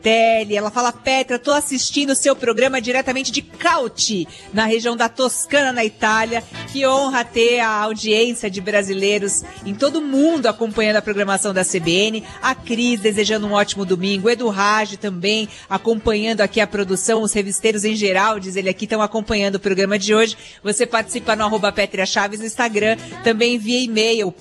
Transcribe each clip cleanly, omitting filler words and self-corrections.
Bertelli. Ela fala: Petra, tô assistindo o seu programa diretamente de Cauti, na região da Toscana, na Itália. Que honra ter a audiência de brasileiros em todo o mundo acompanhando a programação da CBN. A Cris desejando um ótimo domingo. O Edu Raj também acompanhando aqui a produção. Os revisteiros em geral, diz ele aqui, estão acompanhando o programa de hoje. Você participa no @Pétrea Chaves no Instagram, também via e-mail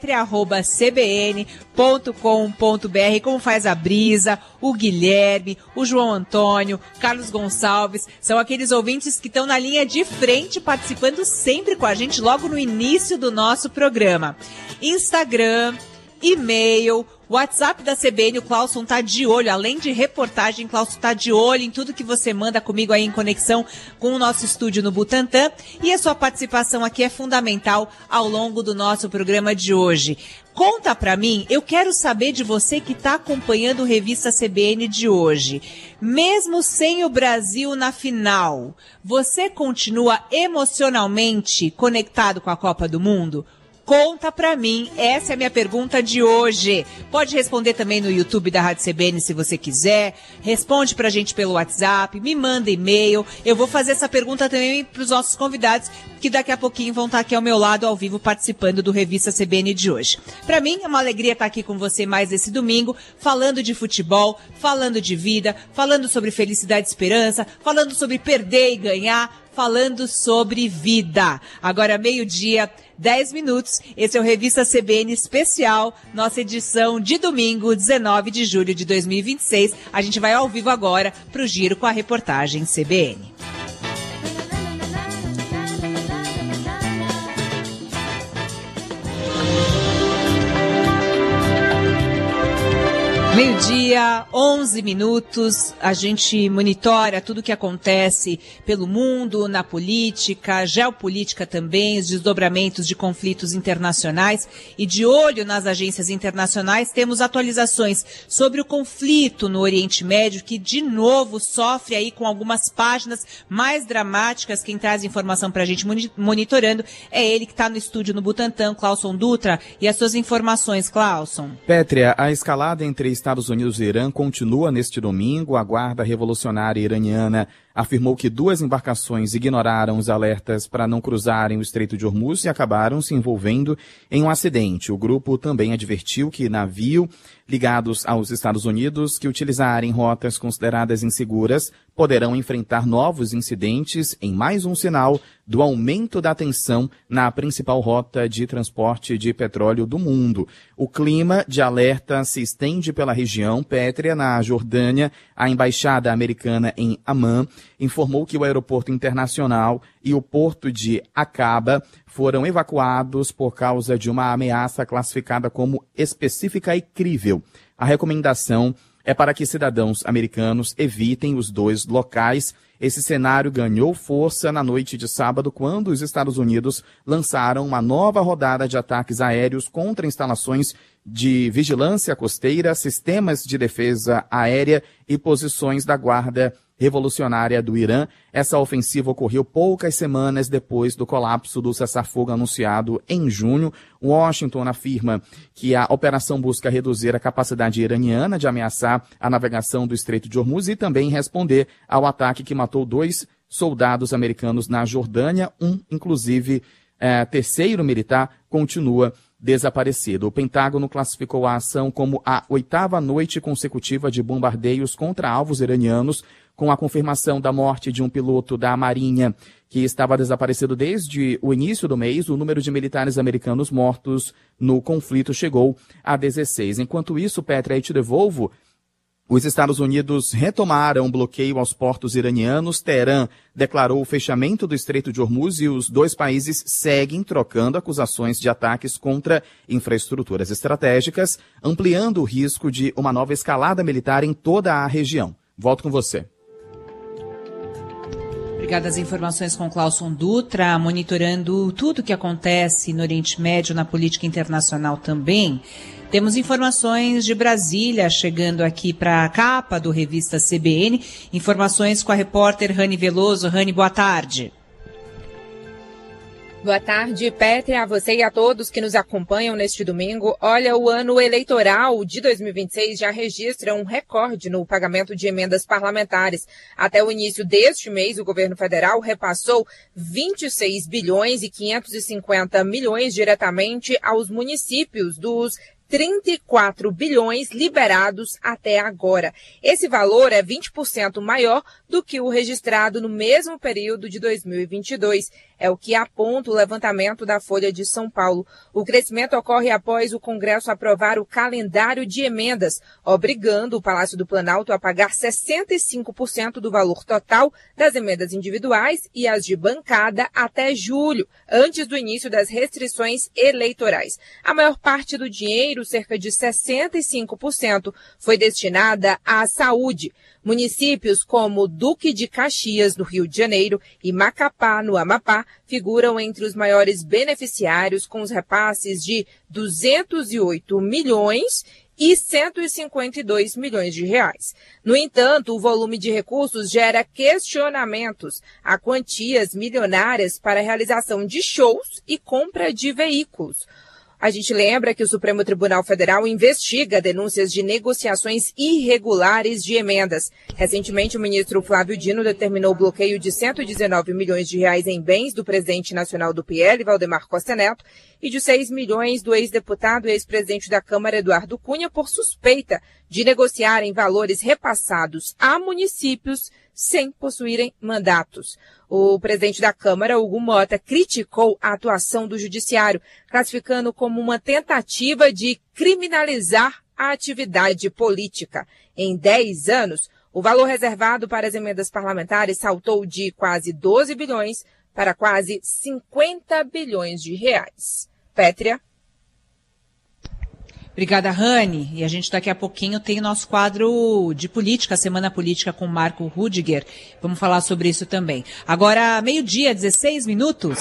petrea@cbn.com.br, como faz a Brisa, o Guilherme, o João Antônio, Carlos Gonçalves, são aqueles ouvintes que estão na linha de frente, participando sempre com a gente logo no início do nosso programa. Instagram, e-mail, WhatsApp da CBN, o Clauson tá de olho, além de reportagem, Clauson tá de olho em tudo que você manda comigo aí em conexão com o nosso estúdio no Butantã, e a sua participação aqui é fundamental ao longo do nosso programa de hoje. Conta pra mim, eu quero saber de você que tá acompanhando o Revista CBN de hoje. Mesmo sem o Brasil na final, você continua emocionalmente conectado com a Copa do Mundo? Conta pra mim, essa é a minha pergunta de hoje. Pode responder também no YouTube da Rádio CBN se você quiser. Responde pra gente pelo WhatsApp, me manda e-mail. Eu vou fazer essa pergunta também pros nossos convidados, que daqui a pouquinho vão estar aqui ao meu lado, ao vivo, participando do Revista CBN de hoje. Pra mim, é uma alegria estar aqui com você mais esse domingo, falando de futebol, falando de vida, falando sobre felicidade e esperança, falando sobre perder e ganhar, falando sobre vida. Agora, 12h, 10 minutos. Esse é o Revista CBN Especial, nossa edição de domingo, 19 de julho de 2026. A gente vai ao vivo agora pro Giro com a reportagem CBN. Meio-dia, 11 minutos, a gente monitora tudo o que acontece pelo mundo, na política, geopolítica também, os desdobramentos de conflitos internacionais, e de olho nas agências internacionais temos atualizações sobre o conflito no Oriente Médio, que de novo sofre aí com algumas páginas mais dramáticas. Quem traz informação pra gente monitorando é ele que está no estúdio no Butantã, Clauson Dutra, e as suas informações, Clauson. Pétrea, a escalada entre Estados Unidos e Irã continua neste domingo. A Guarda Revolucionária Iraniana afirmou que 2 embarcações ignoraram os alertas para não cruzarem o Estreito de Hormuz e acabaram se envolvendo em um acidente. O grupo também advertiu que navios ligados aos Estados Unidos que utilizarem rotas consideradas inseguras poderão enfrentar novos incidentes, em mais um sinal do aumento da tensão na principal rota de transporte de petróleo do mundo. O clima de alerta se estende pela região. Pétrea, na Jordânia, a embaixada americana em Amman informou que o aeroporto internacional e o porto de Aqaba foram evacuados por causa de uma ameaça classificada como específica e crível. A recomendação é para que cidadãos americanos evitem os 2 locais. Esse cenário ganhou força na noite de sábado, quando os Estados Unidos lançaram uma nova rodada de ataques aéreos contra instalações de vigilância costeira, sistemas de defesa aérea e posições da Guarda Revolucionária do Irã. Essa ofensiva ocorreu poucas semanas depois do colapso do cessar-fogo anunciado em junho. Washington afirma que a operação busca reduzir a capacidade iraniana de ameaçar a navegação do Estreito de Hormuz e também responder ao ataque que matou 2 soldados americanos na Jordânia. Inclusive, terceiro militar continua desaparecido. O Pentágono classificou a ação como a 8ª noite consecutiva de bombardeios contra alvos iranianos, com a confirmação da morte de um piloto da Marinha que estava desaparecido desde o início do mês. O número de militares americanos mortos no conflito chegou a 16. Enquanto isso, Pétrea, te devolvo. Os Estados Unidos retomaram o bloqueio aos portos iranianos. Teherã declarou o fechamento do Estreito de Hormuz e os 2 países seguem trocando acusações de ataques contra infraestruturas estratégicas, ampliando o risco de uma nova escalada militar em toda a região. Volto com você. Obrigada às informações com Clauson Dutra, monitorando tudo o que acontece no Oriente Médio, na política internacional também. Temos informações de Brasília chegando aqui para a capa do Revista CBN. Informações com a repórter Rani Veloso. Rani, boa tarde. Boa tarde, Pétria, a você e a todos que nos acompanham neste domingo. Olha, o ano eleitoral de 2026 já registra um recorde no pagamento de emendas parlamentares. Até o início deste mês, o governo federal repassou 26 bilhões e 550 milhões diretamente aos municípios dos 34 bilhões liberados até agora. Esse valor é 20% maior do que o registrado no mesmo período de 2022. É o que aponta o levantamento da Folha de São Paulo. O crescimento ocorre após o Congresso aprovar o calendário de emendas, obrigando o Palácio do Planalto a pagar 65% do valor total das emendas individuais e as de bancada até julho, antes do início das restrições eleitorais. A maior parte do dinheiro, cerca de 65%, foi destinada à saúde. Municípios como Duque de Caxias, no Rio de Janeiro, e Macapá, no Amapá, figuram entre os maiores beneficiários, com os repasses de 208 milhões e 152 milhões de reais. No entanto, o volume de recursos gera questionamentos a quantias milionárias para a realização de shows e compra de veículos. A gente lembra que o Supremo Tribunal Federal investiga denúncias de negociações irregulares de emendas. Recentemente, o ministro Flávio Dino determinou o bloqueio de 119 milhões de reais em bens do presidente nacional do PL, Valdemar Costa Neto, e de 6 milhões do ex-deputado e ex-presidente da Câmara, Eduardo Cunha, por suspeita de negociarem valores repassados a municípios sem possuírem mandatos. O presidente da Câmara, Hugo Mota, criticou a atuação do Judiciário, classificando como uma tentativa de criminalizar a atividade política. Em 10 anos, o valor reservado para as emendas parlamentares saltou de quase 12 bilhões para quase 50 bilhões de reais. Pétria. Obrigada, Rani. E a gente daqui a pouquinho tem o nosso quadro de política, Semana Política com Marco Rudiger. Vamos falar sobre isso também. Agora, 12:00, 16 minutos.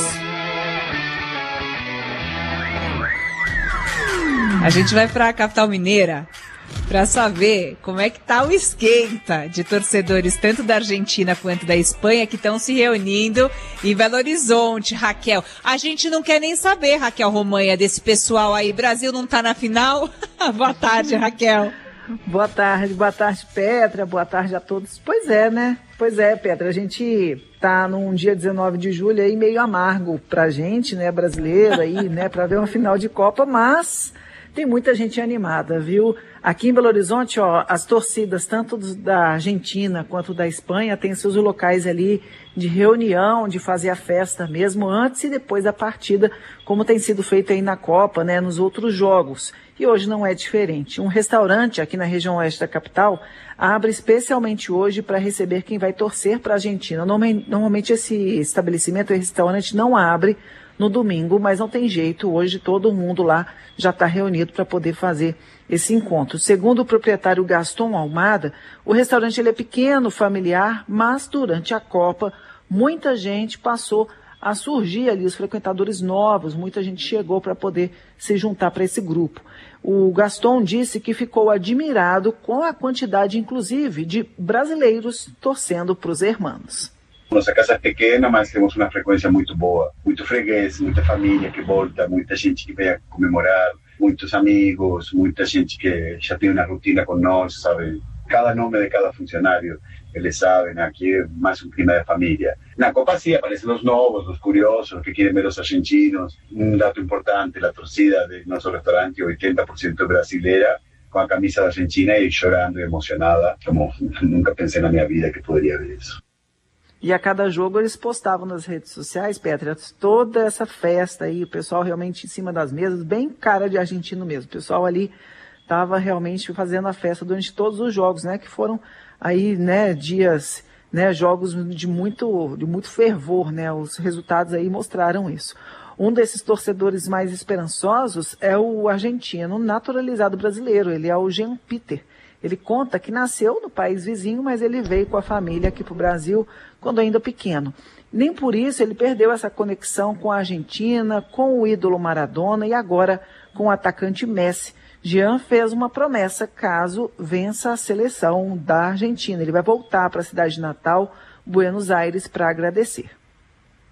A gente vai para a capital mineira para saber como é que tá o esquenta de torcedores tanto da Argentina quanto da Espanha que estão se reunindo em Belo Horizonte. Raquel, a gente não quer nem saber, Raquel Romanha, desse pessoal aí. Brasil não tá na final? Boa tarde, Raquel. Boa tarde, Petra, boa tarde a todos. Pois é, né? Pois é, Petra, a gente tá num dia 19 de julho aí meio amargo pra gente, né, brasileiro aí, né, pra ver uma final de Copa, mas tem muita gente animada, viu? Aqui em Belo Horizonte, ó, as torcidas, tanto da Argentina quanto da Espanha, têm seus locais ali de reunião, de fazer a festa mesmo antes e depois da partida, como tem sido feito aí na Copa, né, nos outros jogos. E hoje não é diferente. Um restaurante aqui na região oeste da capital abre especialmente hoje para receber quem vai torcer para a Argentina. Normalmente esse estabelecimento, esse restaurante não abre no domingo, mas não tem jeito, hoje todo mundo lá já está reunido para poder fazer esse encontro. Segundo o proprietário Gaston Almada, o restaurante ele é pequeno, familiar, mas durante a Copa muita gente passou a surgir ali, os frequentadores novos, muita gente chegou para poder se juntar para esse grupo. O Gaston disse que ficou admirado com a quantidade, inclusive, de brasileiros torcendo para os hermanos. Nossa casa é pequena, mas temos uma frequência muito boa. Muito freguês, muita família que volta, muita gente que vem comemorar, muitos amigos, muita gente que já tem uma rotina com nós, sabe? Cada nome de cada funcionário, eles sabem, aqui é mais um clima de família. Na Copa sim, aparecem os novos, os curiosos, que querem ver os argentinos. Um dado importante, a torcida do nosso restaurante, 80% brasileira, com a camisa da Argentina e chorando e emocionada, como nunca pensei na minha vida que poderia ver isso. E a cada jogo eles postavam nas redes sociais, Petra, toda essa festa aí, o pessoal realmente em cima das mesas, bem cara de argentino mesmo. O pessoal ali estava realmente fazendo a festa durante todos os jogos, né? Que foram aí, né, dias, né, jogos de muito fervor, né? Os resultados aí mostraram isso. Um desses torcedores mais esperançosos é o argentino naturalizado brasileiro, ele é o Jean Peter. Ele conta que nasceu no país vizinho, mas ele veio com a família aqui para o Brasil quando ainda pequeno. Nem por isso ele perdeu essa conexão com a Argentina, com o ídolo Maradona e agora com o atacante Messi. Jean fez uma promessa caso vença a seleção da Argentina. Ele vai voltar para a cidade natal, Buenos Aires, para agradecer.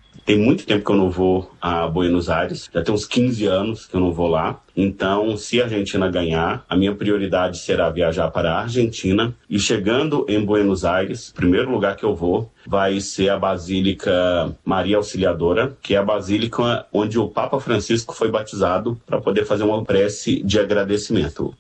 Tem muito tempo que eu não vou a Buenos Aires, já tem uns 15 anos que eu não vou lá. Então, se a Argentina ganhar, a minha prioridade será viajar para a Argentina. E chegando em Buenos Aires, o primeiro lugar que eu vou vai ser a Basílica Maria Auxiliadora, que é a basílica onde o Papa Francisco foi batizado, para poder fazer uma prece de agradecimento.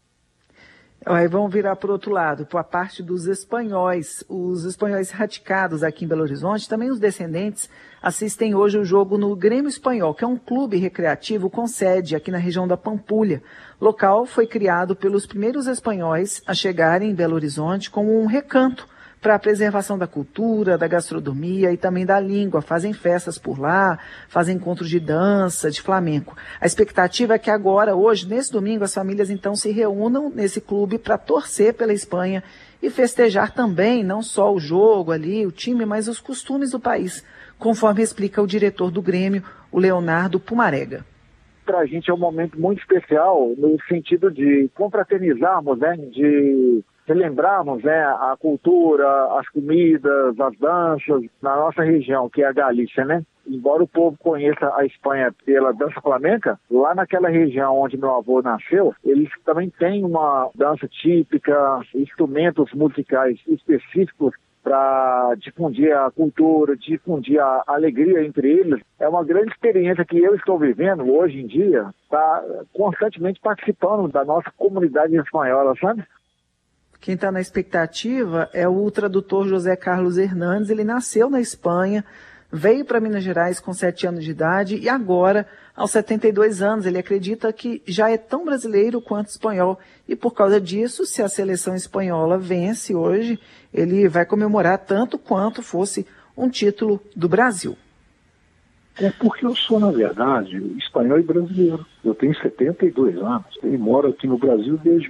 Aí vamos virar para o outro lado, para a parte dos espanhóis. Os espanhóis radicados aqui em Belo Horizonte, também os descendentes, assistem hoje o jogo no Grêmio Espanhol, que é um clube recreativo com sede aqui na região da Pampulha. O local foi criado pelos primeiros espanhóis a chegarem em Belo Horizonte como um recanto para a preservação da cultura, da gastronomia e também da língua. Fazem festas por lá, fazem encontros de dança, de flamenco. A expectativa é que agora, hoje, nesse domingo, as famílias então se reúnam nesse clube para torcer pela Espanha e festejar também, não só o jogo ali, o time, mas os costumes do país, conforme explica o diretor do Grêmio, o Leonardo Pumarega. Para a gente é um momento muito especial no sentido de confraternizarmos, né, de relembrarmos, né, a cultura, as comidas, as danças na nossa região, que é a Galícia, né? Embora o povo conheça a Espanha pela dança flamenca, lá naquela região onde meu avô nasceu, eles também têm uma dança típica, instrumentos musicais específicos para difundir a cultura, difundir a alegria entre eles. É uma grande experiência que eu estou vivendo hoje em dia, tá constantemente participando da nossa comunidade espanhola, sabe? Quem está na expectativa é o tradutor José Carlos Hernandes. Ele nasceu na Espanha, veio para Minas Gerais com 7 anos de idade e agora, aos 72 anos, ele acredita que já é tão brasileiro quanto espanhol. E por causa disso, se a seleção espanhola vence hoje, ele vai comemorar tanto quanto fosse um título do Brasil. É porque eu sou, na verdade, espanhol e brasileiro. Eu tenho 72 anos e moro aqui no Brasil desde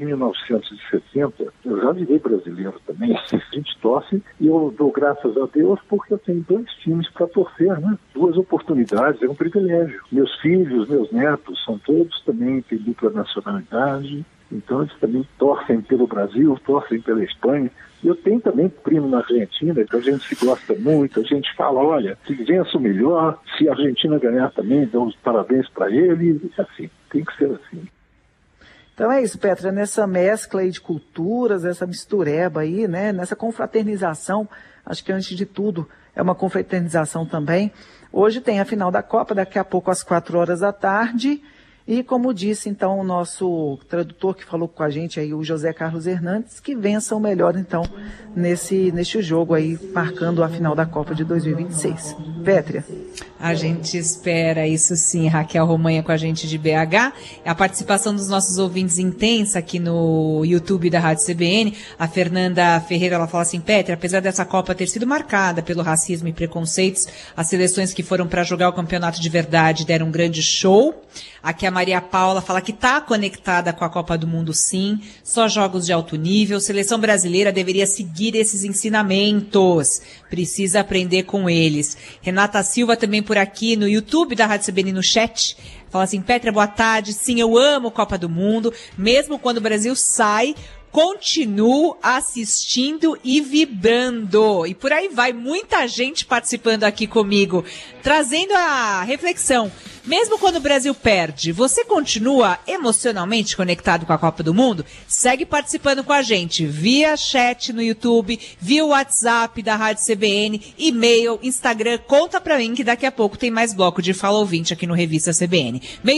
1970. Eu já virei brasileiro também. A gente torce e eu dou graças a Deus porque eu tenho 2 times para torcer, né? 2 oportunidades, é um privilégio. Meus filhos, meus netos, são todos também têm dupla nacionalidade. Então eles também torcem pelo Brasil, torcem pela Espanha. Eu tenho também primo na Argentina, que a gente se gosta muito, a gente fala, olha, se vença o melhor, se a Argentina ganhar também, dá os parabéns para ele, e assim, tem que ser assim. Então é isso, Petra, nessa mescla aí de culturas, essa mistureba aí, né, nessa confraternização, acho que antes de tudo é uma confraternização também. Hoje tem a final da Copa, daqui a pouco às 4 horas da tarde. E como disse, então, o nosso tradutor que falou com a gente aí, o José Carlos Hernandes, que vença o melhor, então, neste jogo aí, marcando a final da Copa de 2026. Pétria. A gente espera isso sim, Raquel Romanha com a gente de BH. A participação dos nossos ouvintes intensa aqui no YouTube da Rádio CBN. A Fernanda Ferreira, ela fala assim, Pétria, apesar dessa Copa ter sido marcada pelo racismo e preconceitos, as seleções que foram para jogar o campeonato de verdade deram um grande show. Aqui a Maria Paula fala que está conectada com a Copa do Mundo, sim. Só jogos de alto nível. Seleção brasileira deveria seguir esses ensinamentos. Precisa aprender com eles. Renata Silva também por aqui no YouTube da Rádio CBN no chat. Fala assim, Pétria, boa tarde. Sim, eu amo Copa do Mundo. Mesmo quando o Brasil sai, continuo assistindo e vibrando. E por aí vai, muita gente participando aqui comigo, trazendo a reflexão. Mesmo quando o Brasil perde, você continua emocionalmente conectado com a Copa do Mundo? Segue participando com a gente via chat no YouTube, via WhatsApp da Rádio CBN, e-mail, Instagram. Conta pra mim que daqui a pouco tem mais bloco de Fala Ouvinte aqui no Revista CBN.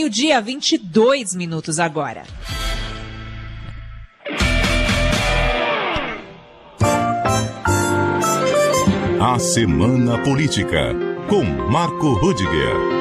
12:22 agora. A Semana Política, com Marco Rudiger.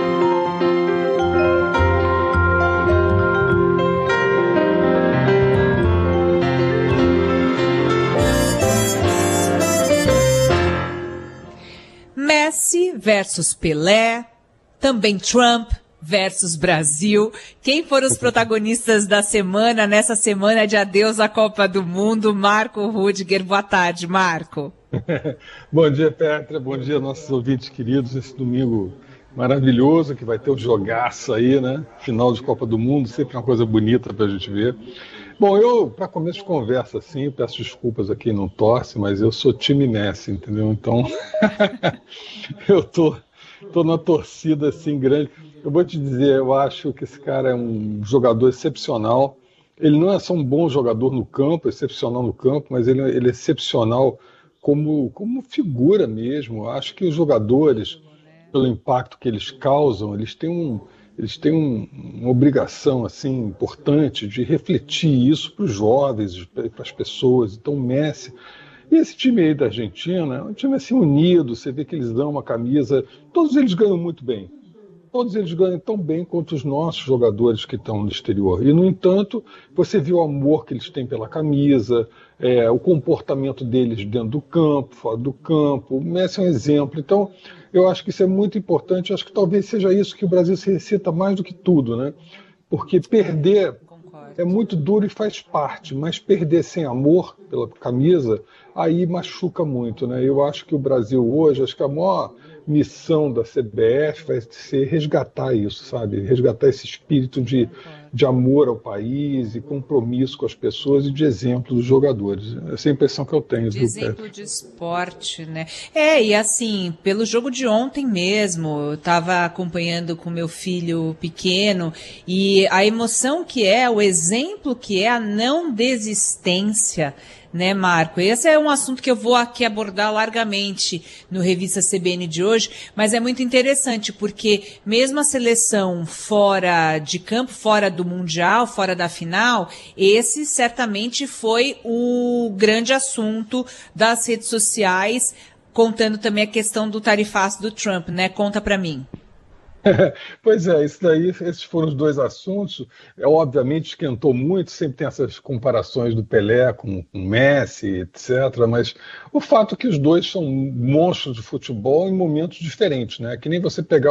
Messi versus Pelé, também Trump versus Brasil. Quem foram os protagonistas da semana, nessa semana de adeus à Copa do Mundo? Marco Rudiger, boa tarde, Marco. Bom dia, Petra, bom dia nossos ouvintes queridos, esse domingo maravilhoso que vai ter o jogaço aí, né? Final de Copa do Mundo, sempre uma coisa bonita pra gente ver. Bom, eu, para começo de conversa, assim, peço desculpas a quem não torce, mas eu sou time Messi, entendeu? Então, tô na torcida assim grande. Eu vou te dizer, eu acho que esse cara é um jogador excepcional. Ele não é só um bom jogador no campo, excepcional no campo, mas ele é excepcional como figura mesmo. Eu acho que os jogadores, pelo impacto que eles causam, eles têm uma obrigação assim importante de refletir isso para os jovens, para as pessoas. Então, o Messi e esse time aí da Argentina é um time assim unido. Você vê que eles dão uma camisa, todos eles ganham muito bem. Todos eles ganham tão bem quanto os nossos jogadores que estão no exterior. E, no entanto, você vê o amor que eles têm pela camisa, o comportamento deles dentro do campo, fora do campo. O Messi é um exemplo. Então, eu acho que isso é muito importante. Eu acho que talvez seja isso que o Brasil se recita mais do que tudo, né? Porque perder é muito duro e faz parte, mas perder sem amor pela camisa, aí machuca muito, né? Eu acho que o Brasil hoje, acho que a maior missão da CBF vai ser resgatar isso, sabe? Resgatar esse espírito de amor ao país e compromisso com as pessoas e de exemplo dos jogadores. Essa é a impressão que eu tenho. De exemplo de esporte, né? E assim, pelo jogo de ontem mesmo, eu estava acompanhando com meu filho pequeno e a emoção que é, o exemplo que é a não desistência, né, Marco? Esse é um assunto que eu vou aqui abordar largamente no Revista CBN de hoje, mas é muito interessante porque mesmo a seleção fora de campo, fora do Mundial, fora da final, esse certamente foi o grande assunto das redes sociais, contando também a questão do tarifaço do Trump, né? Conta pra mim. Pois é, isso daí, esses foram os dois assuntos. Obviamente esquentou muito, sempre tem essas comparações do Pelé com o Messi, etc. Mas o fato é que os dois são monstros de futebol em momentos diferentes, né? Que nem você pegar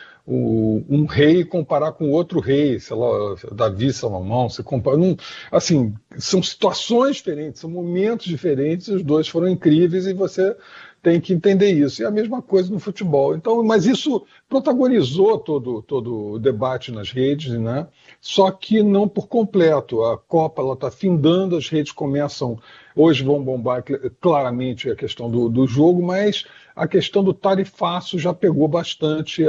um rei e comparar com outro rei, sei lá, Davi, Salomão, você compara, assim, são situações diferentes, são momentos diferentes, os dois foram incríveis e você tem que entender isso. E a mesma coisa no futebol. Então, mas isso protagonizou todo o debate nas redes, né? Só que não por completo. A Copa está findando, as redes começam, hoje vão bombar claramente a questão do jogo, mas a questão do tarifaço já pegou bastante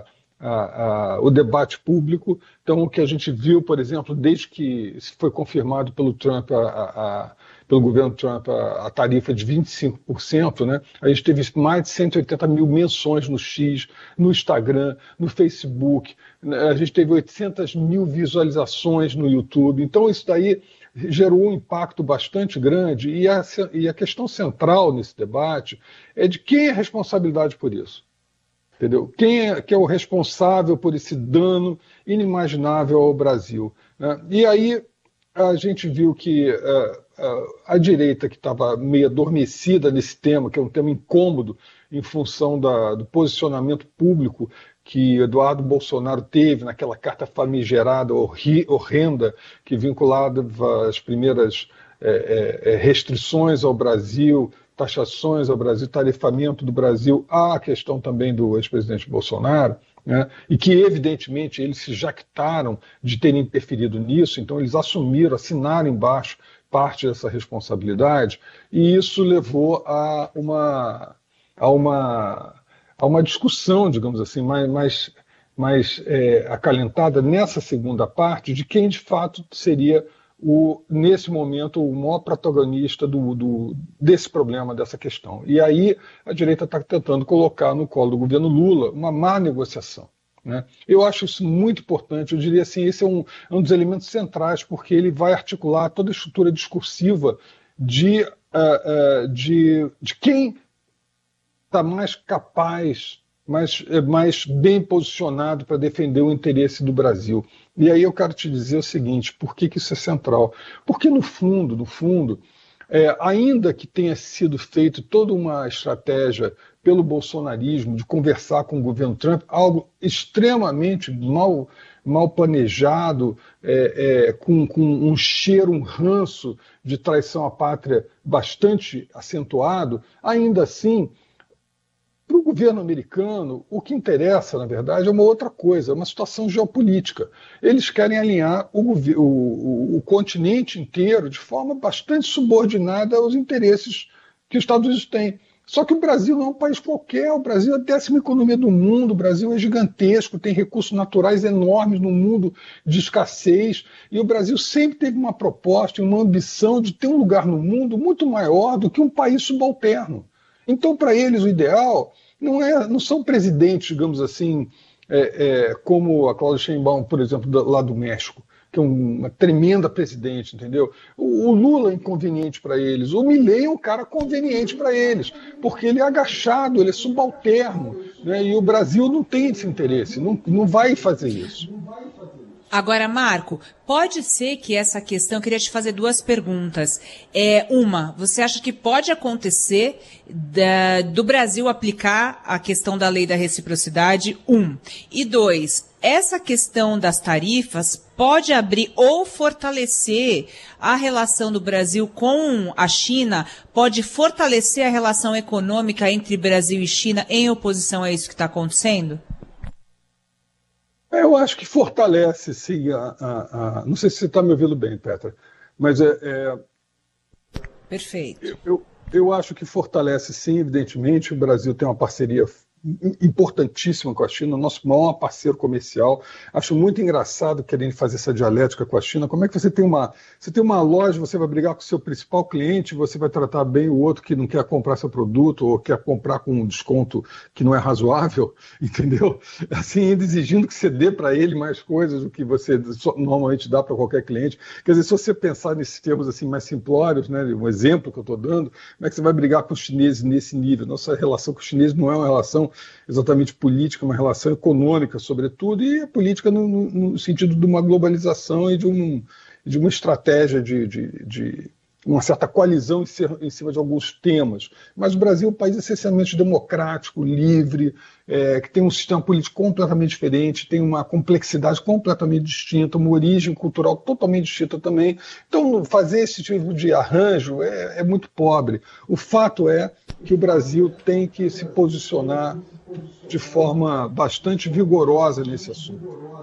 o debate público. Então, o que a gente viu, por exemplo, desde que foi confirmado pelo Trump, pelo governo Trump, a tarifa de 25%, né? A gente teve mais de 180 mil menções no X, no Instagram, no Facebook, a gente teve 800 mil visualizações no YouTube. Então, isso daí gerou um impacto bastante grande e a questão central nesse debate é de quem é a responsabilidade por isso. Entendeu? Quem é o responsável por esse dano inimaginável ao Brasil, né? E aí a gente viu que a direita, que estava meio adormecida nesse tema, que é um tema incômodo em função do posicionamento público que Eduardo Bolsonaro teve naquela carta famigerada, horrenda, que vinculava as primeiras restrições ao Brasil, taxações ao Brasil, tarifamento do Brasil, à questão também do ex-presidente Bolsonaro, né? E que, evidentemente, eles se jactaram de terem interferido nisso, então eles assinaram embaixo parte dessa responsabilidade, e isso levou a uma discussão, digamos assim, mais acalentada nessa segunda parte de quem, de fato, seria nesse momento, o maior protagonista desse problema, dessa questão. E aí a direita está tentando colocar no colo do governo Lula uma má negociação, né? Eu acho isso muito importante. Eu diria assim, esse é um dos elementos centrais, porque ele vai articular toda a estrutura discursiva de quem está mais capaz, mais bem posicionado para defender o interesse do Brasil. E aí eu quero te dizer o seguinte, por que isso é central? Porque no fundo, ainda que tenha sido feito toda uma estratégia pelo bolsonarismo de conversar com o governo Trump, algo extremamente mal planejado, com um cheiro, um ranço de traição à pátria bastante acentuado, ainda assim, para o governo americano, o que interessa, na verdade, é uma outra coisa, é uma situação geopolítica. Eles querem alinhar o continente inteiro de forma bastante subordinada aos interesses que os Estados Unidos têm. Só que o Brasil não é um país qualquer, o Brasil é a 10ª economia do mundo, o Brasil é gigantesco, tem recursos naturais enormes no mundo de escassez, e o Brasil sempre teve uma proposta e uma ambição de ter um lugar no mundo muito maior do que um país subalterno. Então, para eles, o ideal não são presidentes, digamos assim, como a Claudia Sheinbaum, por exemplo, lá do México, que é uma tremenda presidente, entendeu? O Lula é inconveniente para eles, o Milei é um cara conveniente para eles, porque ele é agachado, ele é subalterno, né? E o Brasil não tem esse interesse, não vai fazer isso. Agora, Marco, pode ser que essa questão, eu queria te fazer 2 perguntas. Uma, você acha que pode acontecer do Brasil aplicar a questão da lei da reciprocidade? 1. E 2, essa questão das tarifas pode abrir ou fortalecer a relação do Brasil com a China, pode fortalecer a relação econômica entre Brasil e China em oposição a isso que está acontecendo? Eu acho que fortalece, sim, não sei se você está me ouvindo bem, Petra, mas Perfeito. Eu acho que fortalece, sim, evidentemente. O Brasil tem uma parceria importantíssima com a China, nosso maior parceiro comercial. Acho muito engraçado querendo fazer essa dialética com a China. Como é que você tem uma loja, você vai brigar com o seu principal cliente, você vai tratar bem o outro que não quer comprar seu produto ou quer comprar com um desconto que não é razoável, entendeu? Assim, ainda exigindo que você dê para ele mais coisas do que você normalmente dá para qualquer cliente. Quer dizer, se você pensar nesses termos assim mais simplórios, né, um exemplo que eu estou dando, como é que você vai brigar com os chineses nesse nível? Nossa relação com os chineses não é uma relação exatamente política, uma relação econômica, sobretudo, e a política no sentido de uma globalização e de uma estratégia de uma certa coalizão em cima de alguns temas. Mas o Brasil é um país essencialmente democrático, livre, que tem um sistema político completamente diferente, tem uma complexidade completamente distinta, uma origem cultural totalmente distinta também. Então, fazer esse tipo de arranjo é muito pobre. O fato é que o Brasil tem que se posicionar de forma bastante vigorosa nesse assunto.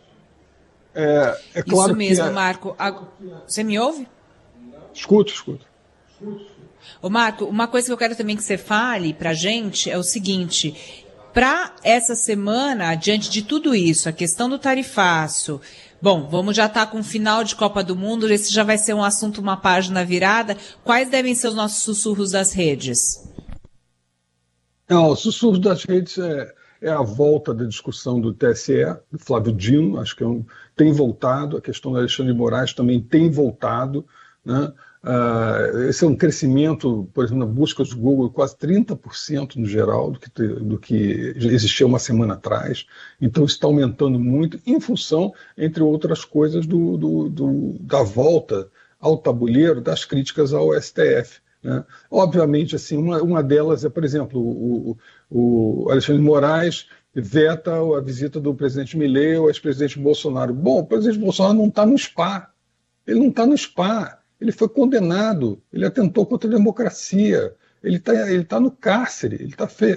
É claro. Isso mesmo, Marco. Você me ouve? Escuto. Ô Marco, uma coisa que eu quero também que você fale para a gente é o seguinte: para essa semana, diante de tudo isso, a questão do tarifaço, bom, vamos já estar com o final de Copa do Mundo, esse já vai ser um assunto, uma página virada. Quais devem ser os nossos sussurros das redes? Não, o sussurro das redes é a volta da discussão do TSE, do Flávio Dino, acho que tem voltado, a questão do Alexandre de Moraes também tem voltado, né? Esse é um crescimento, por exemplo, na busca do Google, quase 30% no geral do que existia uma semana atrás. Então, isso está aumentando muito em função, entre outras coisas, da volta ao tabuleiro das críticas ao STF. Né? Obviamente, assim, uma delas é, por exemplo, o Alexandre de Moraes veta a visita do presidente Milei ao ex-presidente Bolsonaro. Bom, o presidente Bolsonaro não está no SPA. Ele não está no SPA. Ele foi condenado, ele atentou contra a democracia, ele tá no cárcere,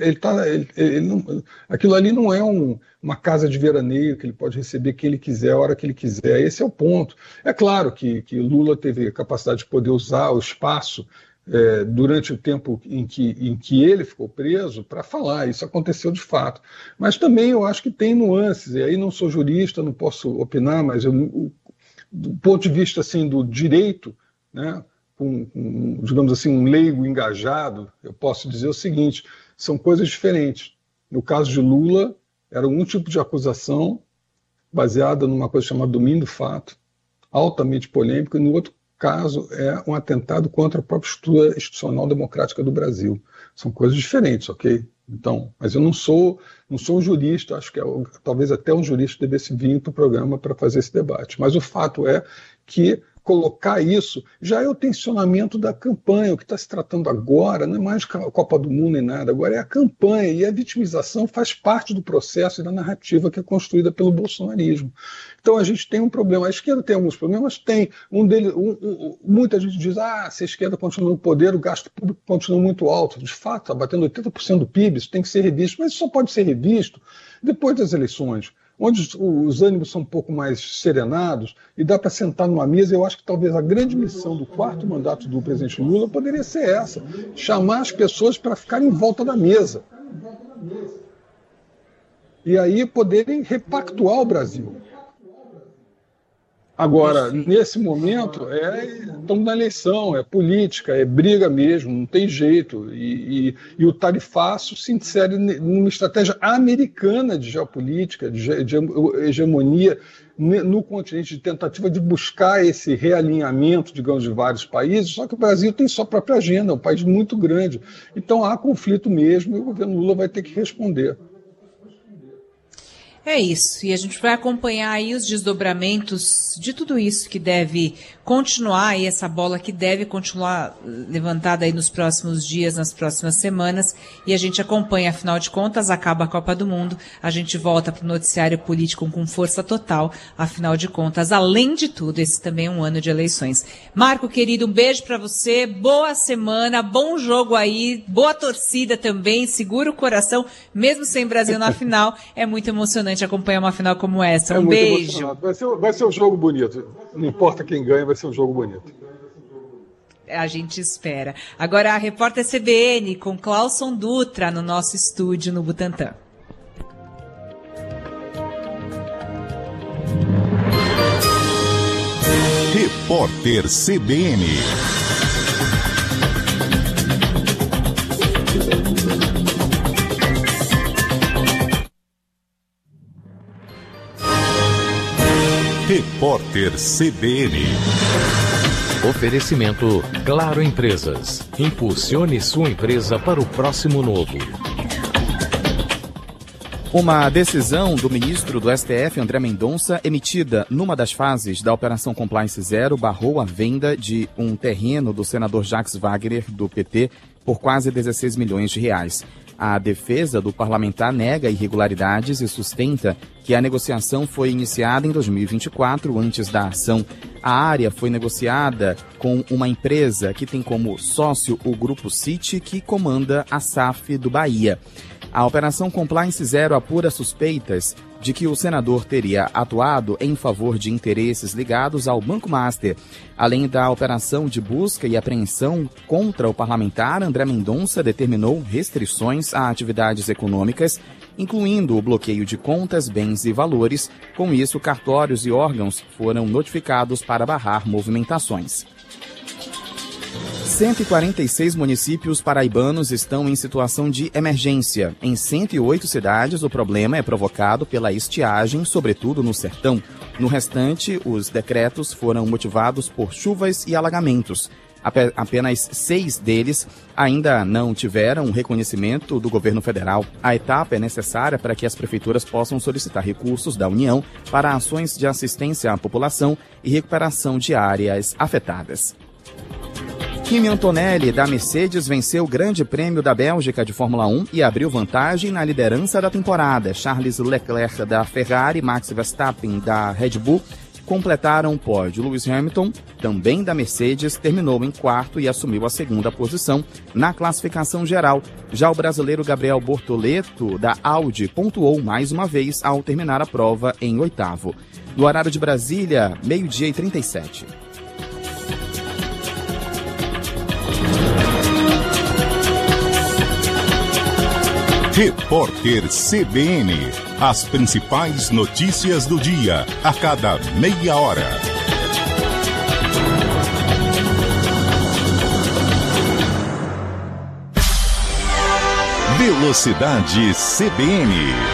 aquilo ali não é uma casa de veraneio que ele pode receber quem ele quiser, a hora que ele quiser. Esse é o ponto. É claro que Lula teve a capacidade de poder usar o espaço durante o tempo em que ele ficou preso para falar, isso aconteceu de fato. Mas também eu acho que tem nuances, e aí não sou jurista, não posso opinar, mas do ponto de vista assim, do direito, né, digamos assim, um leigo engajado, eu posso dizer o seguinte: são coisas diferentes. No caso de Lula, era um tipo de acusação baseada numa coisa chamada domínio do fato, altamente polêmico, e no outro caso é um atentado contra a própria estrutura institucional democrática do Brasil. São coisas diferentes, ok? Então, mas eu não sou um jurista, acho que talvez até um jurista devesse vir para o programa para fazer esse debate. Mas o fato é que colocar isso já é o tensionamento da campanha. O que está se tratando agora não é mais a Copa do Mundo nem nada, agora é a campanha, e a vitimização faz parte do processo e da narrativa que é construída pelo bolsonarismo. Então a gente tem um problema. A esquerda tem alguns problemas? Tem. Muita gente diz, se a esquerda continua no poder, o gasto público continua muito alto. De fato, está batendo 80% do PIB, isso tem que ser revisto, mas isso só pode ser revisto depois das eleições. onde os ânimos são um pouco mais serenados e dá para sentar numa mesa. Eu acho que talvez a grande missão do 4º mandato do presidente Lula poderia ser essa, chamar as pessoas para ficarem em volta da mesa. E aí poderem repactuar o Brasil. Agora, nesse momento, estamos na eleição, é política, é briga mesmo, não tem jeito. E o tarifaço se insere numa estratégia americana de geopolítica, de hegemonia no continente, de tentativa de buscar esse realinhamento, digamos, de vários países, só que o Brasil tem sua própria agenda, é um país muito grande. Então há conflito mesmo e o governo Lula vai ter que responder. É isso, e a gente vai acompanhar aí os desdobramentos de tudo isso que deve continuar aí, essa bola que deve continuar levantada aí nos próximos dias, nas próximas semanas, e a gente acompanha, afinal de contas, acaba a Copa do Mundo, a gente volta para o noticiário político com força total, afinal de contas, além de tudo, esse também é um ano de eleições. Marco, querido, um beijo para você, boa semana, bom jogo aí, boa torcida também, segura o coração, mesmo sem Brasil na final, é muito emocionante acompanhar uma final como essa. Um beijo. Vai ser um jogo bonito. Não importa quem ganha, vai ser um jogo bonito. A gente espera. Agora a repórter CBN com Clauson Dutra no nosso estúdio no Butantã. Repórter CBN. Repórter CBN. Oferecimento Claro Empresas. Impulsione sua empresa para o próximo novo. Uma decisão do ministro do STF, André Mendonça, emitida numa das fases da Operação Compliance Zero, barrou a venda de um terreno do senador Jacques Wagner, do PT, por quase 16 milhões de reais. A defesa do parlamentar nega irregularidades e sustenta que a negociação foi iniciada em 2024, antes da ação. A área foi negociada com uma empresa que tem como sócio o Grupo City, que comanda a SAF do Bahia. A Operação Compliance Zero apura suspeitas de que o senador teria atuado em favor de interesses ligados ao Banco Master. Além da operação de busca e apreensão contra o parlamentar, André Mendonça determinou restrições a atividades econômicas, incluindo o bloqueio de contas, bens e valores. Com isso, cartórios e órgãos foram notificados para barrar movimentações. 146 municípios paraibanos estão em situação de emergência. Em 108 cidades, o problema é provocado pela estiagem, sobretudo no sertão. No restante, os decretos foram motivados por chuvas e alagamentos. Apenas 6 deles ainda não tiveram reconhecimento do governo federal. A etapa é necessária para que as prefeituras possam solicitar recursos da União para ações de assistência à população e recuperação de áreas afetadas. Kimi Antonelli, da Mercedes, venceu o Grande Prêmio da Bélgica de Fórmula 1 e abriu vantagem na liderança da temporada. Charles Leclerc, da Ferrari, Max Verstappen, da Red Bull, completaram o pódio. Lewis Hamilton, também da Mercedes, terminou em quarto e assumiu a segunda posição na classificação geral. Já o brasileiro Gabriel Bortoleto, da Audi, pontuou mais uma vez ao terminar a prova em oitavo. No horário de Brasília, 12h37. Repórter CBN. As principais notícias do dia, a cada meia hora. Velocidade CBN.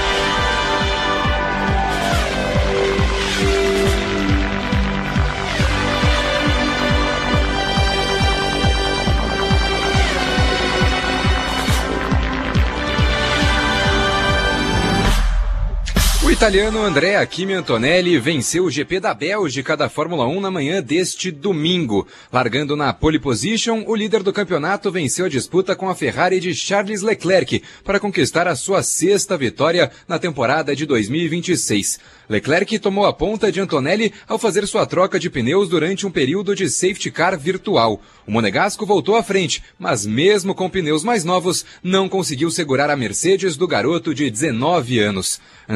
O italiano Andrea Kimi Antonelli venceu o GP da Bélgica da Fórmula 1 na manhã deste domingo. Largando na pole position, o líder do campeonato venceu a disputa com a Ferrari de Charles Leclerc para conquistar a sua 6ª vitória na temporada de 2026. Leclerc tomou a ponta de Antonelli ao fazer sua troca de pneus durante um período de safety car virtual. O monegasco voltou à frente, mas mesmo com pneus mais novos, não conseguiu segurar a Mercedes do garoto de 19 anos. Antonelli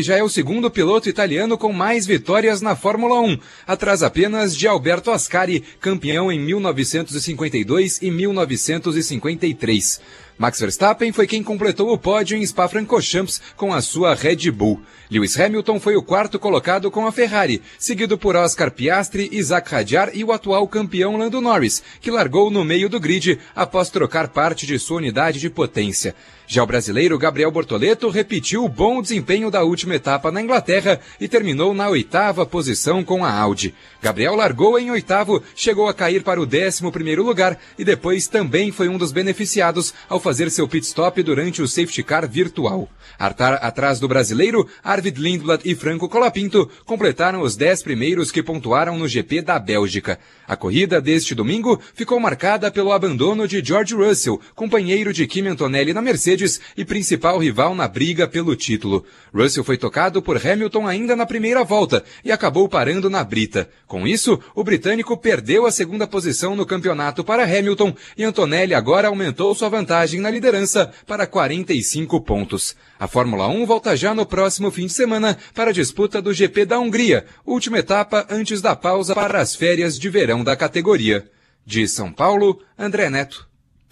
já é o segundo piloto italiano com mais vitórias na Fórmula 1, atrás apenas de Alberto Ascari, campeão em 1952 e 1953. Max Verstappen foi quem completou o pódio em Spa-Francorchamps com a sua Red Bull. Lewis Hamilton foi o quarto colocado com a Ferrari, seguido por Oscar Piastri, Isaac Hadjar e o atual campeão Lando Norris, que largou no meio do grid após trocar parte de sua unidade de potência. Já o brasileiro Gabriel Bortoleto repetiu o bom desempenho da última etapa na Inglaterra e terminou na 8ª posição com a Audi. Gabriel largou em 8º, chegou a cair para o 11º lugar e depois também foi um dos beneficiados ao fazer seu pit stop durante o safety car virtual. Atrás do brasileiro, Arvid Lindblad e Franco Colapinto completaram os 10 primeiros que pontuaram no GP da Bélgica. A corrida deste domingo ficou marcada pelo abandono de George Russell, companheiro de Kimi Antonelli na Mercedes e principal rival na briga pelo título. Russell foi tocado por Hamilton ainda na primeira volta e acabou parando na brita. Com isso, o britânico perdeu a segunda posição no campeonato para Hamilton e Antonelli agora aumentou sua vantagem na liderança para 45 pontos. A Fórmula 1 volta já no próximo fim de semana para a disputa do GP da Hungria, última etapa antes da pausa para as férias de verão da categoria. De São Paulo, André Neto.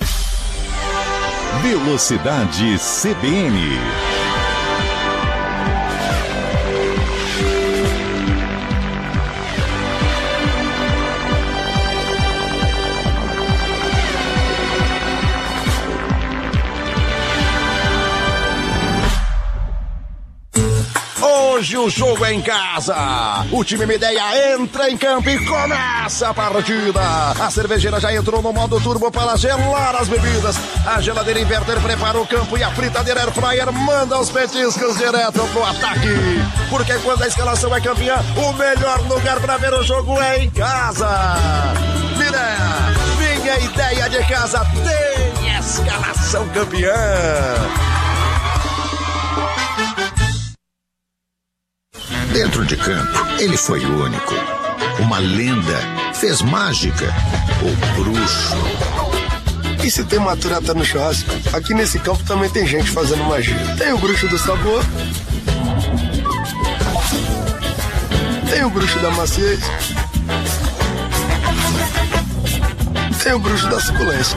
Velocidade CBN. Hoje o jogo é em casa. O time Mideia entra em campo e começa a partida. A cervejeira já entrou no modo turbo para gelar as bebidas. A geladeira inverter prepara o campo e a fritadeira air fryer manda os petiscos direto pro ataque. Porque quando a escalação é campeã, o melhor lugar para ver o jogo é em casa. Mideia, minha ideia de casa tem escalação campeã. Dentro de campo, ele foi único. Uma lenda, fez mágica, o bruxo. E se tem maturata no churrasco, aqui nesse campo também tem gente fazendo magia. Tem o bruxo do sabor, tem o bruxo da maciez, tem o bruxo da suculência.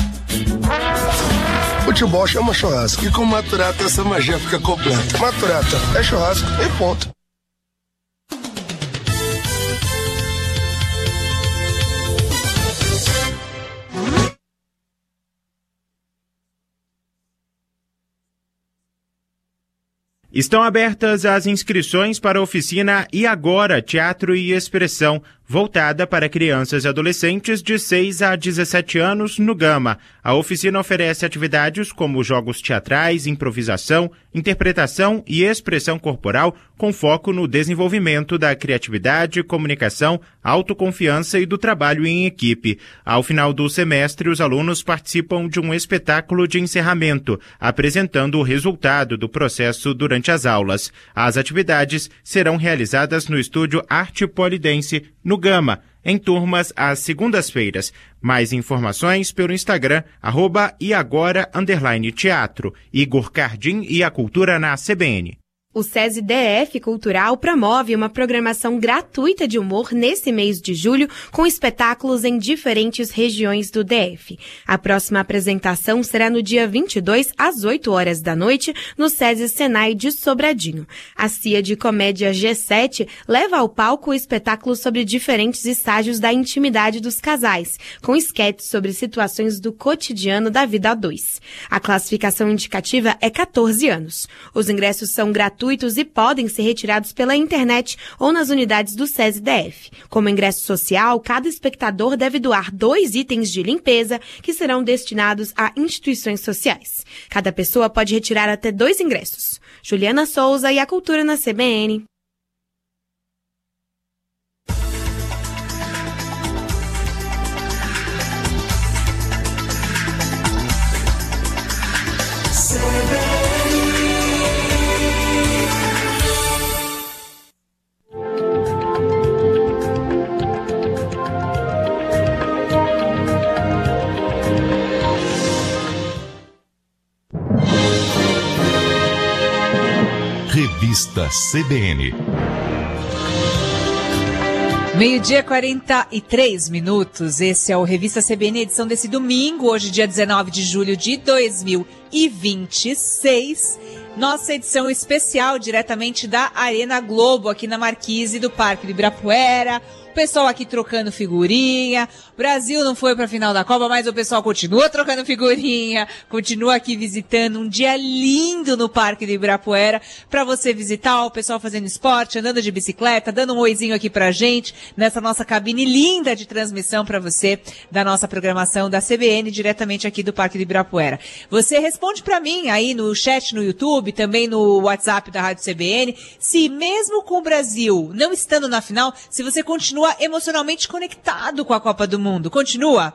Futebol chama churrasco e com maturata essa magia fica completa. Maturata é churrasco e ponto. Estão abertas as inscrições para a oficina E Agora, Teatro e Expressão, voltada para crianças e adolescentes de 6 a 17 anos no Gama. A oficina oferece atividades como jogos teatrais, improvisação, interpretação e expressão corporal com foco no desenvolvimento da criatividade, comunicação, autoconfiança e do trabalho em equipe. Ao final do semestre, os alunos participam de um espetáculo de encerramento, apresentando o resultado do processo durante as aulas. As atividades serão realizadas no estúdio Arte Polidense, no Gama, em turmas às segundas-feiras. Mais informações pelo Instagram, @eagora_teatro. Igor Cardim e a Cultura na CBN. O SESI DF Cultural promove uma programação gratuita de humor nesse mês de julho, com espetáculos em diferentes regiões do DF. A próxima apresentação será no dia 22, às 8 horas da noite, no SESI Senai de Sobradinho. A CIA de Comédia G7 leva ao palco o espetáculo sobre diferentes estágios da intimidade dos casais, com esquetes sobre situações do cotidiano da vida a dois. A classificação indicativa é 14 anos. Os ingressos são gratuitos e podem ser retirados pela internet ou nas unidades do SESI DF. Como ingresso social, cada espectador deve doar 2 itens de limpeza que serão destinados a instituições sociais. Cada pessoa pode retirar até 2 ingressos. Juliana Souza e a Cultura na CBN. Revista Revista CBN. 12h43. Esse é o Revista CBN, edição desse domingo, hoje dia 19 de julho de 2026. Nossa edição especial diretamente da Arena Globo, aqui na Marquise do Parque do Ibirapuera. O pessoal aqui trocando figurinha. O Brasil não foi para a final da Copa, mas o pessoal continua trocando figurinha, continua aqui visitando. Um dia lindo no Parque do Ibirapuera para você visitar. O pessoal fazendo esporte, andando de bicicleta, dando um oizinho aqui pra gente nessa nossa cabine linda de transmissão para você da nossa programação da CBN, diretamente aqui do Parque do Ibirapuera. Você responde para mim aí no chat no YouTube, também no WhatsApp da Rádio CBN, se mesmo com o Brasil não estando na final, se você continua emocionalmente conectado com a Copa do Mundo. Continua?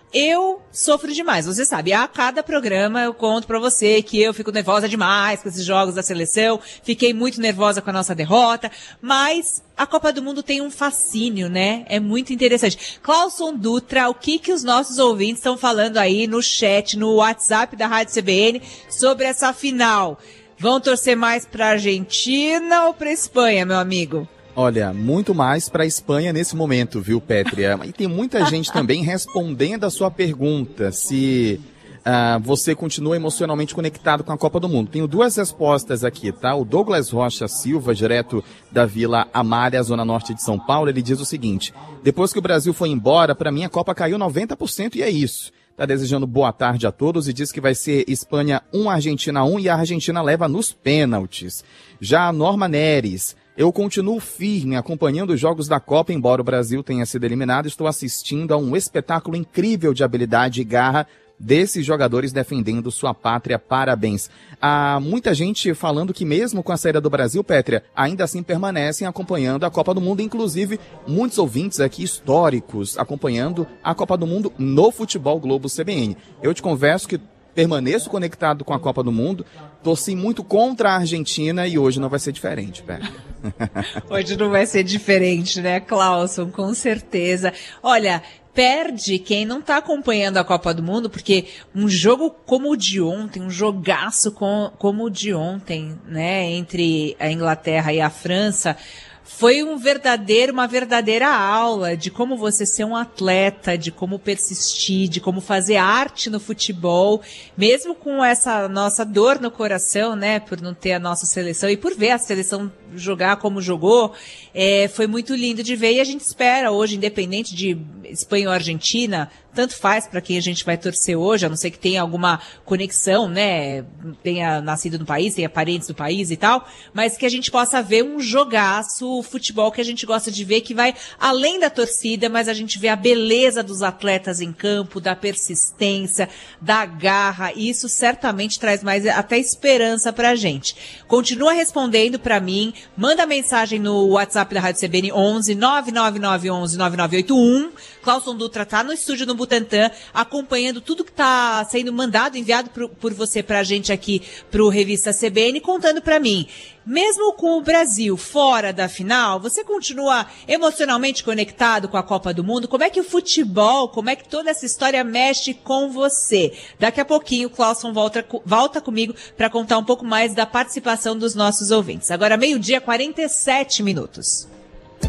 Eu sofro demais, você sabe, a cada programa eu conto pra você que eu fico nervosa demais com esses jogos da seleção, fiquei muito nervosa com a nossa derrota, mas a Copa do Mundo tem um fascínio, né? É muito interessante. Clauson Dutra, o que os nossos ouvintes estão falando aí no chat, no WhatsApp da Rádio CBN sobre essa final? Vão torcer mais pra Argentina ou pra Espanha, meu amigo? Olha, muito mais para a Espanha nesse momento, viu, Pétria? E tem muita gente também respondendo a sua pergunta, se você continua emocionalmente conectado com a Copa do Mundo. Tenho duas respostas aqui, tá? O Douglas Rocha Silva, direto da Vila Amália, zona norte de São Paulo, ele diz o seguinte: depois que o Brasil foi embora, para mim a Copa caiu 90% e é isso. Tá desejando boa tarde a todos e diz que vai ser Espanha 1, Argentina 1 e a Argentina leva nos pênaltis. Já a Norma Neres: eu continuo firme acompanhando os jogos da Copa, embora o Brasil tenha sido eliminado, estou assistindo a um espetáculo incrível de habilidade e garra desses jogadores defendendo sua pátria. Parabéns. Há muita gente falando que mesmo com a saída do Brasil, Pétria, ainda assim permanecem acompanhando a Copa do Mundo, inclusive muitos ouvintes aqui históricos acompanhando a Copa do Mundo no Futebol Globo CBN. Eu te converso que permaneço conectado com a Copa do Mundo, torci muito contra a Argentina e hoje não vai ser diferente, Pétria. Hoje não vai ser diferente, né, Clauson? Com certeza. Olha, perde quem não tá acompanhando a Copa do Mundo, porque um jogo como o de ontem, um jogaço como o de ontem, né, entre a Inglaterra e a França, foi uma verdadeira aula de como você ser um atleta, de como persistir, de como fazer arte no futebol, mesmo com essa nossa dor no coração, né, por não ter a nossa seleção e por ver a seleção jogar como jogou. Foi muito lindo de ver e a gente espera hoje, independente de Espanha ou Argentina, tanto faz para quem a gente vai torcer hoje, a não ser que tenha alguma conexão, né, tenha nascido no país, tenha parentes do país e tal, mas que a gente possa ver um jogaço, o futebol que a gente gosta de ver, que vai além da torcida, mas a gente vê a beleza dos atletas em campo, da persistência, da garra, e isso certamente traz mais até esperança pra gente. Continua respondendo pra mim, manda mensagem no WhatsApp da Rádio CBN 11 99911 9981. Clauson Dutra tá no estúdio no Butantã, acompanhando tudo que tá sendo mandado, enviado por você pra gente aqui pro Revista CBN, contando pra mim, mesmo com o Brasil fora da final, você continua emocionalmente conectado com a Copa do Mundo? Como é que o futebol, como é que toda essa história mexe com você? Daqui a pouquinho o Clauson volta comigo para contar um pouco mais da participação dos nossos ouvintes. Agora 12h47.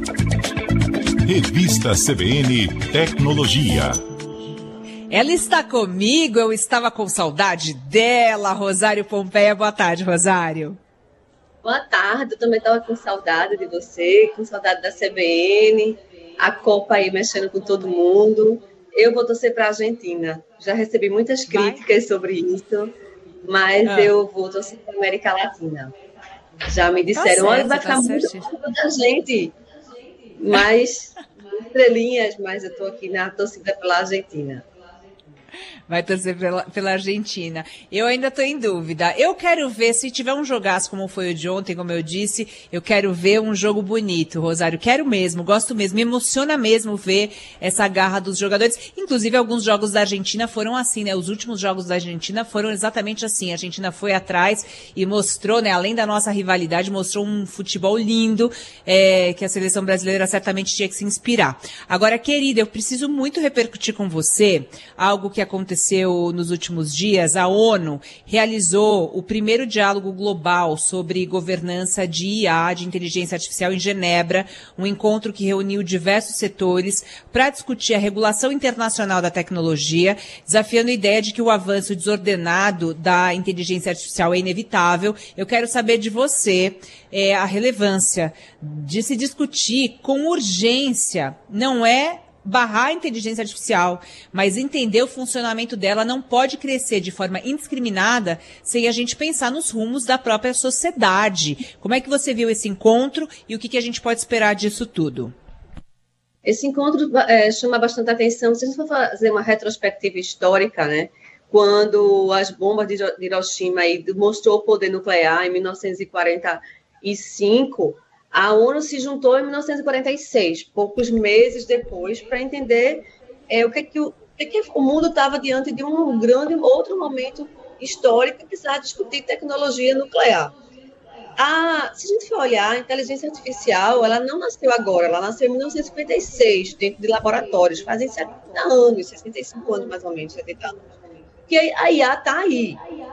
Revista CBN Tecnologia. Ela está comigo, eu estava com saudade dela, Rosário Pompeia. Boa tarde, Rosário. Boa tarde, eu também estava com saudade de você, com saudade da CBN, a Copa aí mexendo com todo mundo. Eu vou torcer para a Argentina. Já recebi muitas críticas sobre isso, mas eu vou torcer para a América Latina. Já me disseram, olha, vai ficar muito culpa da gente. Mas, estrelinhas, mas eu estou aqui na torcida pela Argentina. Vai torcer pela Argentina. Eu ainda estou em dúvida. Eu quero ver, se tiver um jogaço como foi o de ontem, como eu disse, eu quero ver um jogo bonito, Rosário. Quero mesmo, gosto mesmo, me emociona mesmo ver essa garra dos jogadores. Inclusive, alguns jogos da Argentina foram assim, né? Os últimos jogos da Argentina foram exatamente assim. A Argentina foi atrás e mostrou, né? Além da nossa rivalidade, mostrou um futebol lindo, que a seleção brasileira certamente tinha que se inspirar. Agora, querida, eu preciso muito repercutir com você algo que aconteceu nos últimos dias, a ONU realizou o primeiro diálogo global sobre governança de IA, de inteligência artificial, em Genebra, um encontro que reuniu diversos setores para discutir a regulação internacional da tecnologia, desafiando a ideia de que o avanço desordenado da inteligência artificial é inevitável. Eu quero saber de você a relevância de se discutir com urgência, não é barrar a inteligência artificial, mas entender o funcionamento dela não pode crescer de forma indiscriminada sem a gente pensar nos rumos da própria sociedade. Como é que você viu esse encontro e o que a gente pode esperar disso tudo? Esse encontro chama bastante atenção. Se a gente for fazer uma retrospectiva histórica, né, quando as bombas de Hiroshima mostrou o poder nuclear em 1945, a ONU se juntou em 1946, poucos meses depois, para entender o que o mundo estava diante de um grande outro momento histórico que precisava discutir tecnologia nuclear. Se a gente for olhar, a inteligência artificial, ela não nasceu agora, ela nasceu em 1956, dentro de laboratórios, fazem 70 anos, 65 anos mais ou menos, 70 anos. Que a IA está aí.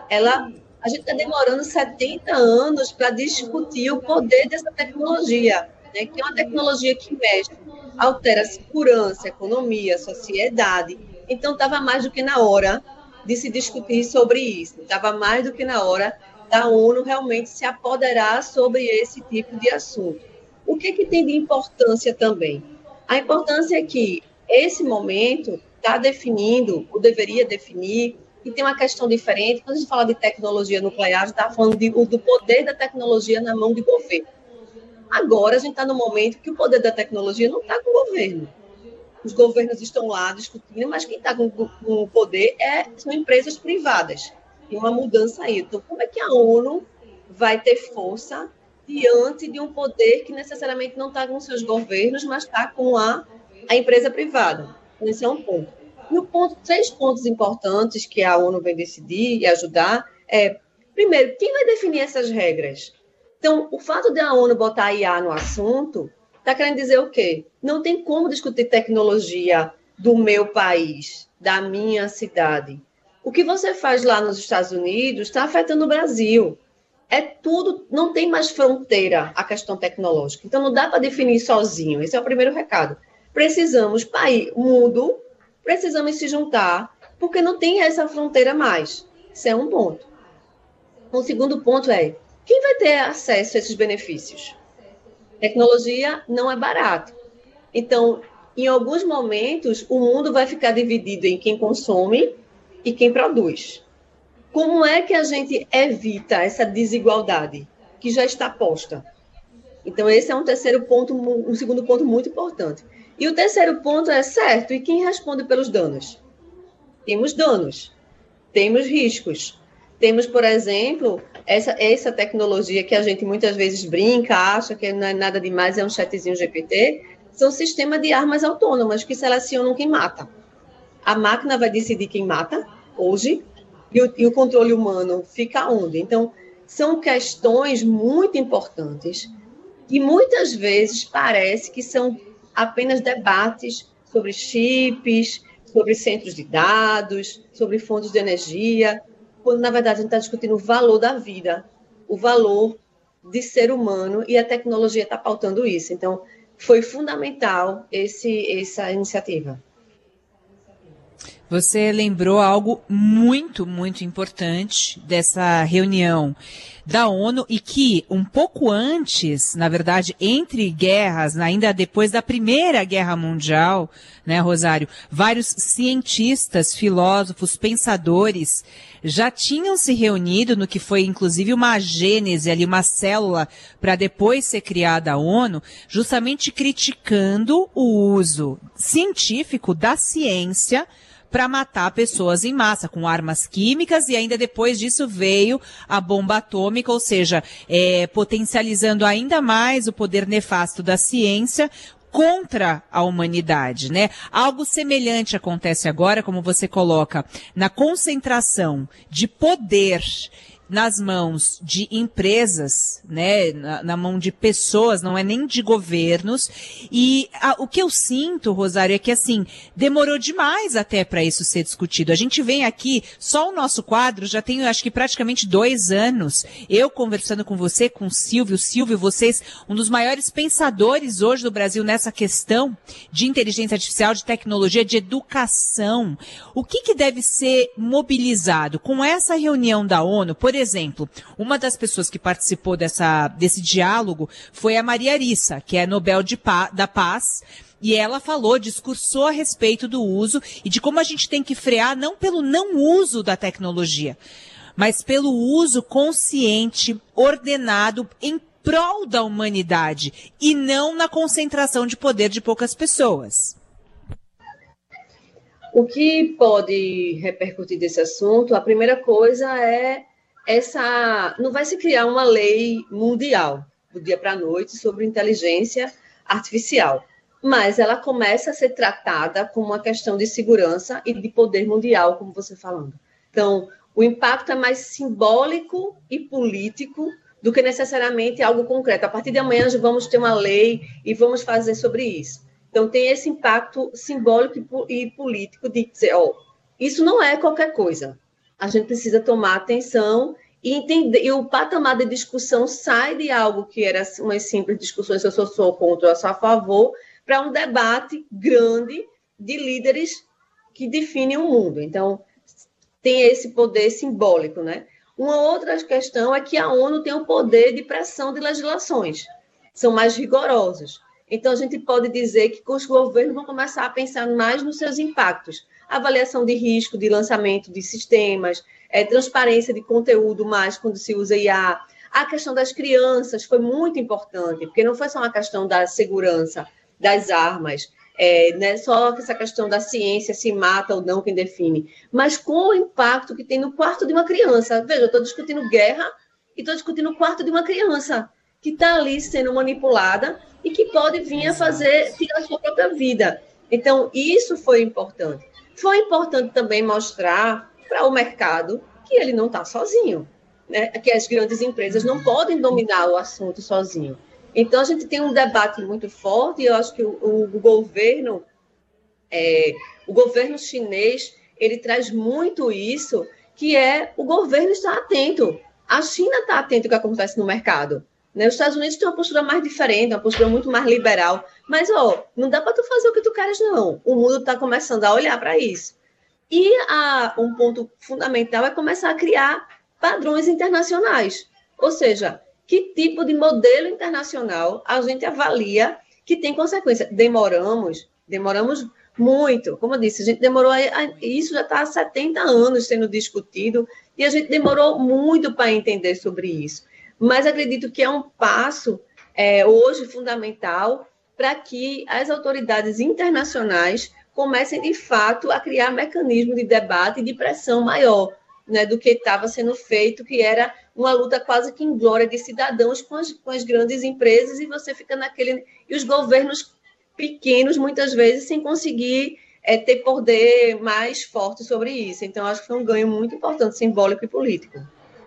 A gente está demorando 70 anos para discutir o poder dessa tecnologia, né? Que é uma tecnologia que mexe, altera a segurança, a economia, a sociedade. Então, estava mais do que na hora de se discutir sobre isso. Estava mais do que na hora da ONU realmente se apoderar sobre esse tipo de assunto. O que tem de importância também? A importância é que esse momento está definindo, ou deveria definir, e tem uma questão diferente. Quando a gente fala de tecnologia nuclear, a gente está falando do poder da tecnologia na mão do governo. Agora, a gente está no momento que o poder da tecnologia não está com o governo. Os governos estão lá discutindo, mas quem está com o poder são empresas privadas. Tem uma mudança aí. Então, como é que a ONU vai ter força diante de um poder que necessariamente não está com seus governos, mas está com a empresa privada? Esse é um ponto. E três pontos importantes que a ONU vai decidir e ajudar primeiro, quem vai definir essas regras? Então, o fato de a ONU botar a IA no assunto está querendo dizer o quê? Não tem como discutir tecnologia do meu país, da minha cidade. O que você faz lá nos Estados Unidos está afetando o Brasil. É tudo, não tem mais fronteira a questão tecnológica. Então, não dá para definir sozinho. Esse é o primeiro recado. Precisamos, mundo, precisamos se juntar, porque não tem essa fronteira mais. Isso é um ponto. O segundo ponto é, quem vai ter acesso a esses benefícios? Tecnologia não é barato. Então, em alguns momentos, o mundo vai ficar dividido em quem consome e quem produz. Como é que a gente evita essa desigualdade que já está posta? Então, esse é um segundo ponto muito importante. E o terceiro ponto é certo, e quem responde pelos danos? Temos danos, temos riscos. Temos, por exemplo, essa tecnologia que a gente muitas vezes brinca, acha que não é nada demais, é um chatzinho GPT, são sistemas de armas autônomas que selecionam quem mata. A máquina vai decidir quem mata hoje e o controle humano fica onde? Então, são questões muito importantes e muitas vezes parece que são apenas debates sobre chips, sobre centros de dados, sobre fontes de energia, quando, na verdade, a gente está discutindo o valor da vida, o valor de ser humano, e a tecnologia está pautando isso. Então, foi fundamental essa iniciativa. Você lembrou algo muito, muito importante dessa reunião da ONU e que, um pouco antes, na verdade, entre guerras, ainda depois da Primeira Guerra Mundial, né, Rosário, vários cientistas, filósofos, pensadores já tinham se reunido no que foi, inclusive, uma gênese ali, uma célula para depois ser criada a ONU, justamente criticando o uso científico da ciência para matar pessoas em massa, com armas químicas, e ainda depois disso veio a bomba atômica, ou seja, potencializando ainda mais o poder nefasto da ciência contra a humanidade, né? Algo semelhante acontece agora, como você coloca, na concentração de poder nas mãos de empresas, né, na mão de pessoas, não é nem de governos, e o que eu sinto, Rosário, é que assim, demorou demais até para isso ser discutido. A gente vem aqui, só o nosso quadro já tem, acho que praticamente 2 anos, eu conversando com você, com o Silvio, vocês, um dos maiores pensadores hoje do Brasil nessa questão de inteligência artificial, de tecnologia, de educação. O que deve ser mobilizado com essa reunião da ONU? Por exemplo, uma das pessoas que participou desse diálogo foi a Maria Arissa, que é Nobel da Paz, e ela discursou a respeito do uso e de como a gente tem que frear não pelo não uso da tecnologia, mas pelo uso consciente, ordenado, em prol da humanidade e não na concentração de poder de poucas pessoas. O que pode repercutir desse assunto, a primeira coisa é não vai se criar uma lei mundial do dia para a noite sobre inteligência artificial, mas ela começa a ser tratada como uma questão de segurança e de poder mundial, como você falando. Então, o impacto é mais simbólico e político do que necessariamente algo concreto. A partir de amanhã vamos ter uma lei e vamos fazer sobre isso. Então, tem esse impacto simbólico e político de dizer, isso não é qualquer coisa. A gente precisa tomar atenção e entender. E o patamar de discussão sai de algo que era umas simples discussões se eu sou contra ou sou a favor, para um debate grande de líderes que definem o mundo. Então, tem esse poder simbólico, né? Uma outra questão é que a ONU tem o poder de pressão de legislações. São mais rigorosos. Então, a gente pode dizer que os governos vão começar a pensar mais nos seus impactos. Avaliação de risco, de lançamento de sistemas, transparência de conteúdo mais quando se usa IA. A questão das crianças foi muito importante, porque não foi só uma questão da segurança das armas, né, só essa questão da ciência, se mata ou não, quem define, mas com o impacto que tem no quarto de uma criança. Veja, eu estou discutindo guerra e estou discutindo o quarto de uma criança que está ali sendo manipulada e que pode vir a tirar a sua própria vida. Então, isso foi importante. Foi importante também mostrar para o mercado que ele não está sozinho, né? Que as grandes empresas não podem dominar o assunto sozinho. Então, a gente tem um debate muito forte e eu acho que o governo chinês, ele traz muito isso, que é o governo estar atento. A China está atenta ao que acontece no mercado. Né? Os Estados Unidos têm uma postura mais diferente, uma postura muito mais liberal. Mas, não dá para tu fazer o que tu queres, não. O mundo está começando a olhar para isso. E um ponto fundamental é começar a criar padrões internacionais. Ou seja, que tipo de modelo internacional a gente avalia que tem consequência? Demoramos muito. Como eu disse, a gente demorou... Isso já está há 70 anos sendo discutido e a gente demorou muito para entender sobre isso. Mas acredito que é um passo hoje fundamental para que as autoridades internacionais comecem, de fato, a criar mecanismos de debate e de pressão maior, né, do que estava sendo feito, que era uma luta quase que inglória de cidadãos com as grandes empresas, e você fica e os governos pequenos, muitas vezes, sem conseguir ter poder mais forte sobre isso. Então, acho que foi um ganho muito importante, simbólico e político.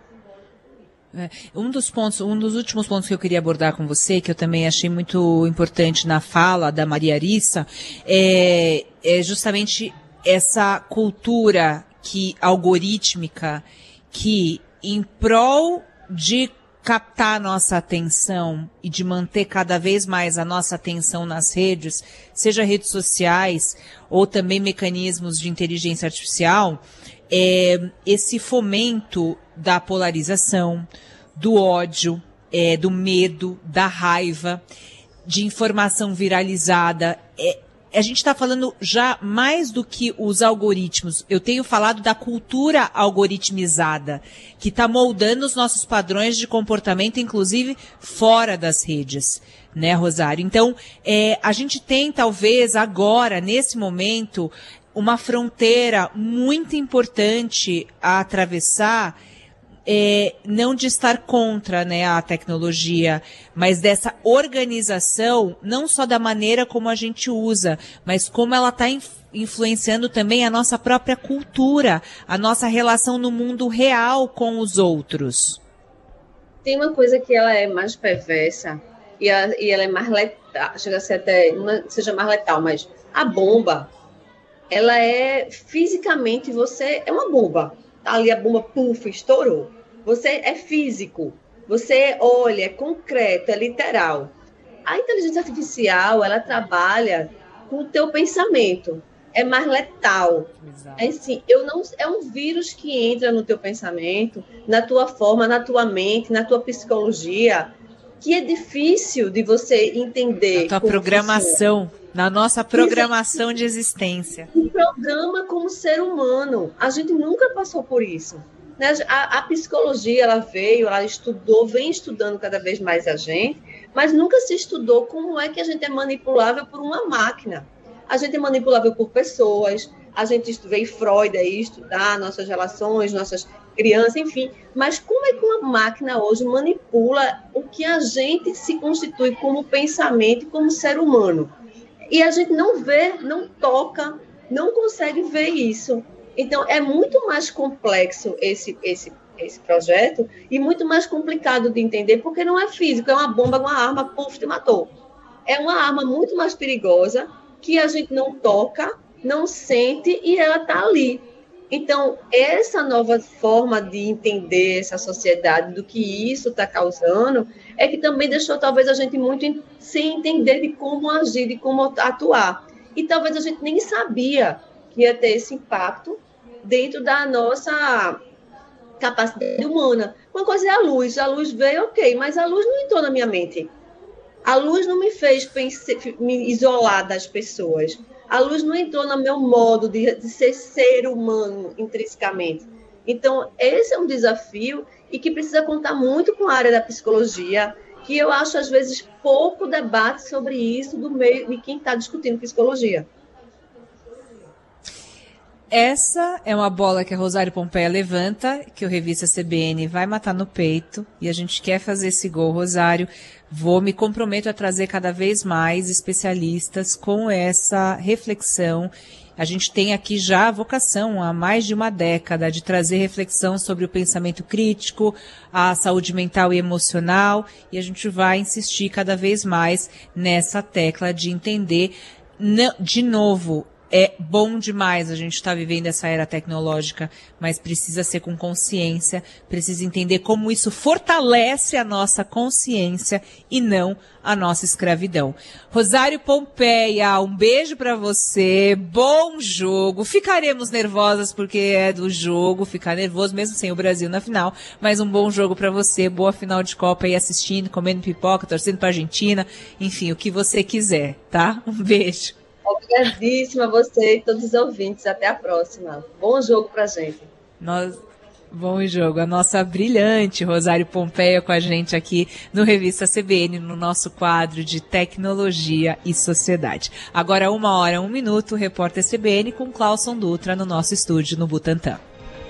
Um dos últimos pontos que eu queria abordar com você, que eu também achei muito importante na fala da Maria Arissa, é justamente essa cultura algorítmica que, em prol de captar a nossa atenção e de manter cada vez mais a nossa atenção nas redes, seja redes sociais ou também mecanismos de inteligência artificial, esse fomento da polarização, do ódio, do medo, da raiva, de informação viralizada. A gente está falando já mais do que os algoritmos. Eu tenho falado da cultura algoritmizada, que está moldando os nossos padrões de comportamento, inclusive fora das redes, né, Rosário? Então, a gente tem, talvez, agora, nesse momento, uma fronteira muito importante a atravessar não de estar contra, né, a tecnologia, mas dessa organização, não só da maneira como a gente usa, mas como ela está influenciando também a nossa própria cultura, a nossa relação no mundo real com os outros. Tem uma coisa que ela é mais perversa e ela é mais letal, chega a ser até, não seja mais letal, mas a bomba, ela é fisicamente, você é uma bomba. Tá ali a bomba, puf, estourou. Você é físico, você olha, é concreto, é literal. A inteligência artificial, ela trabalha com o teu pensamento, é mais letal. É assim, é um vírus que entra no teu pensamento, na tua forma, na tua mente, na tua psicologia, que é difícil de você entender. Na tua programação, na nossa programação de existência. Um programa como ser humano, a gente nunca passou por isso. A psicologia, ela veio, ela estudou, vem estudando cada vez mais a gente, mas nunca se estudou como é que a gente é manipulável por uma máquina. A gente é manipulável por pessoas, a gente veio Freud aí estudar nossas relações, nossas crianças, enfim. Mas como é que uma máquina hoje manipula o que a gente se constitui como pensamento e como ser humano? E a gente não vê, não toca, não consegue ver isso. Então, é muito mais complexo esse projeto e muito mais complicado de entender, porque não é físico, é uma bomba, uma arma, puf, te matou. É uma arma muito mais perigosa, que a gente não toca, não sente e ela está ali. Então, essa nova forma de entender essa sociedade, do que isso está causando, é que também deixou talvez a gente muito sem entender de como agir, de como atuar. E talvez a gente nem sabia que ia ter esse impacto dentro da nossa capacidade humana. Uma coisa é a luz veio, ok, mas a luz não entrou na minha mente. A luz não me fez me isolar das pessoas. A luz não entrou no meu modo de ser humano intrinsecamente. Então, esse é um desafio e que precisa contar muito com a área da psicologia, que eu acho, às vezes, pouco debate sobre isso do meio de quem está discutindo psicologia. Essa é uma bola que a Rosário Pompeia levanta, que o Revista CBN vai matar no peito, e a gente quer fazer esse gol, Rosário. Me comprometo a trazer cada vez mais especialistas com essa reflexão. A gente tem aqui já a vocação, há mais de uma década, de trazer reflexão sobre o pensamento crítico, a saúde mental e emocional, e a gente vai insistir cada vez mais nessa tecla de entender, de novo, é bom demais a gente estar vivendo essa era tecnológica, mas precisa ser com consciência, precisa entender como isso fortalece a nossa consciência e não a nossa escravidão. Rosário Pompeia, um beijo pra você, bom jogo. Ficaremos nervosas porque é do jogo, ficar nervoso mesmo sem o Brasil na final, mas um bom jogo pra você, boa final de Copa aí assistindo, comendo pipoca, torcendo pra Argentina, enfim, o que você quiser, tá? Um beijo. Obrigadíssima a você e todos os ouvintes. Até a próxima. Bom jogo pra gente. Bom jogo. A nossa brilhante Rosário Pompeia com a gente aqui no Revista CBN, no nosso quadro de Tecnologia e Sociedade. Agora 1h01, repórter CBN com Clauson Dutra no nosso estúdio no Butantã.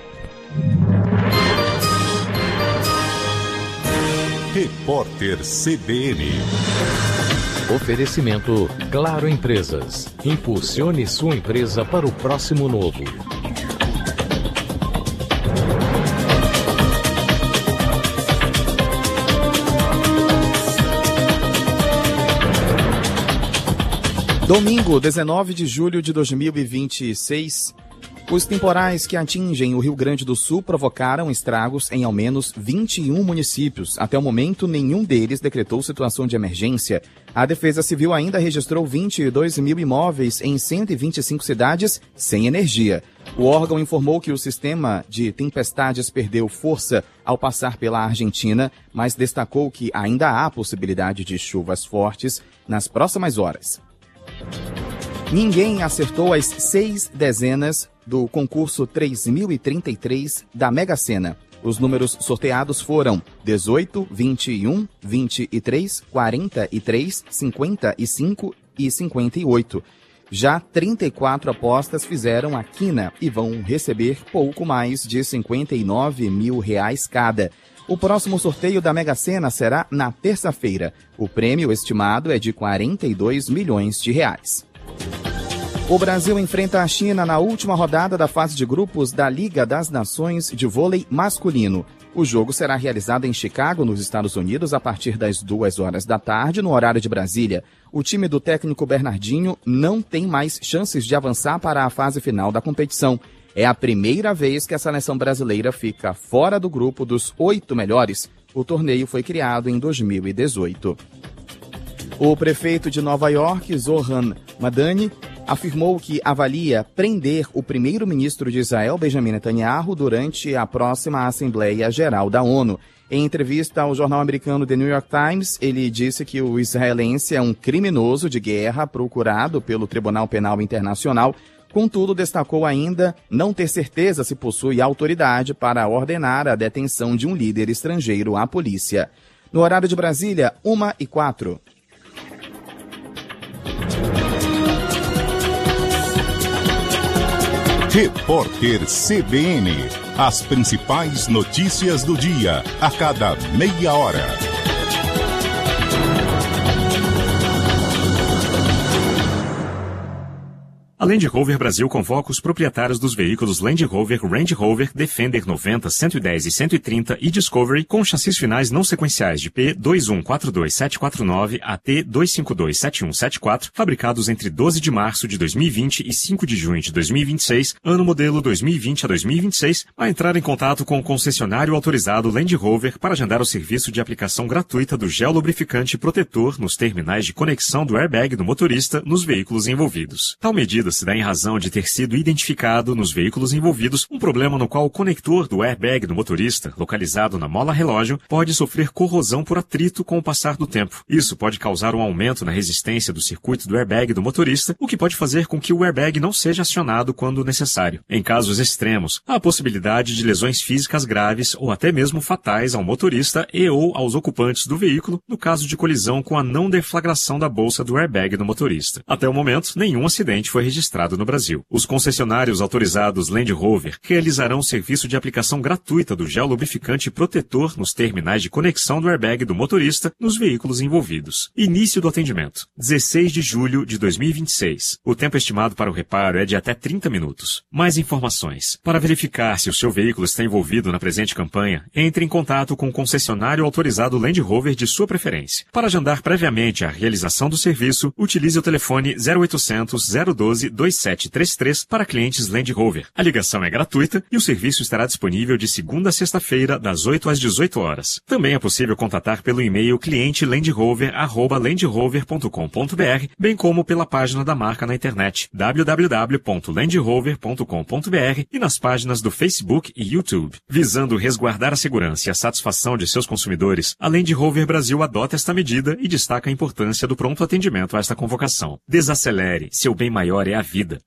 Repórter CBN. Oferecimento Claro Empresas. Impulsione sua empresa para o próximo novo. Domingo, 19 de julho de 2026. Os temporais que atingem o Rio Grande do Sul provocaram estragos em ao menos 21 municípios. Até o momento, nenhum deles decretou situação de emergência. A Defesa Civil ainda registrou 22 mil imóveis em 125 cidades sem energia. O órgão informou que o sistema de tempestades perdeu força ao passar pela Argentina, mas destacou que ainda há possibilidade de chuvas fortes nas próximas horas. Ninguém acertou as 6 dezenas do concurso 3033 da Mega Sena. Os números sorteados foram 18, 21, 23, 43, 55 e 58. Já 34 apostas fizeram a quina e vão receber pouco mais de R$59 mil cada. O próximo sorteio da Mega Sena será na terça-feira. O prêmio estimado é de R$42 milhões. O Brasil enfrenta a China na última rodada da fase de grupos da Liga das Nações de Vôlei Masculino. O jogo será realizado em Chicago, nos Estados Unidos, a partir das 2h da tarde, no horário de Brasília. O time do técnico Bernardinho não tem mais chances de avançar para a fase final da competição. É a primeira vez que a seleção brasileira fica fora do grupo dos 8 melhores. O torneio foi criado em 2018. O prefeito de Nova York, Zohran Madani, afirmou que avalia prender o primeiro-ministro de Israel, Benjamin Netanyahu, durante a próxima Assembleia Geral da ONU. Em entrevista ao jornal americano The New York Times, ele disse que o israelense é um criminoso de guerra procurado pelo Tribunal Penal Internacional. Contudo, destacou ainda não ter certeza se possui autoridade para ordenar a detenção de um líder estrangeiro à polícia. No horário de Brasília, 1h04. Repórter CBN. As principais notícias do dia, a cada meia hora. A Land Rover Brasil convoca os proprietários dos veículos Land Rover, Range Rover, Defender 90, 110 e 130 e Discovery com chassis finais não sequenciais de P2142-749 a T252-7174, fabricados entre 12 de março de 2020 e 5 de junho de 2026, ano modelo 2020 a 2026, a entrar em contato com o concessionário autorizado Land Rover para agendar o serviço de aplicação gratuita do gel lubrificante protetor nos terminais de conexão do airbag do motorista nos veículos envolvidos. Tal medida se dá em razão de ter sido identificado nos veículos envolvidos um problema no qual o conector do airbag do motorista, localizado na mola relógio, pode sofrer corrosão por atrito com o passar do tempo. Isso pode causar um aumento na resistência do circuito do airbag do motorista, o que pode fazer com que o airbag não seja acionado quando necessário. Em casos extremos, há a possibilidade de lesões físicas graves ou até mesmo fatais ao motorista e ou aos ocupantes do veículo, no caso de colisão com a não deflagração da bolsa do airbag do motorista. Até o momento, nenhum acidente foi registrado no Brasil. Os concessionários autorizados Land Rover realizarão o serviço de aplicação gratuita do gel lubrificante protetor nos terminais de conexão do airbag do motorista nos veículos envolvidos. Início do atendimento: 16 de julho de 2026. O tempo estimado para o reparo é de até 30 minutos. Mais informações. Para verificar se o seu veículo está envolvido na presente campanha, entre em contato com o concessionário autorizado Land Rover de sua preferência. Para agendar previamente a realização do serviço, utilize o telefone 0800 012 2733 para clientes Land Rover. A ligação é gratuita e o serviço estará disponível de segunda a sexta-feira, das 8 às 18 horas. Também é possível contatar pelo e-mail clientelandrover@landrover.com.br, bem como pela página da marca na internet www.landrover.com.br e nas páginas do Facebook e YouTube. Visando resguardar a segurança e a satisfação de seus consumidores, a Land Rover Brasil adota esta medida e destaca a importância do pronto atendimento a esta convocação. Desacelere, seu bem maior é a vida.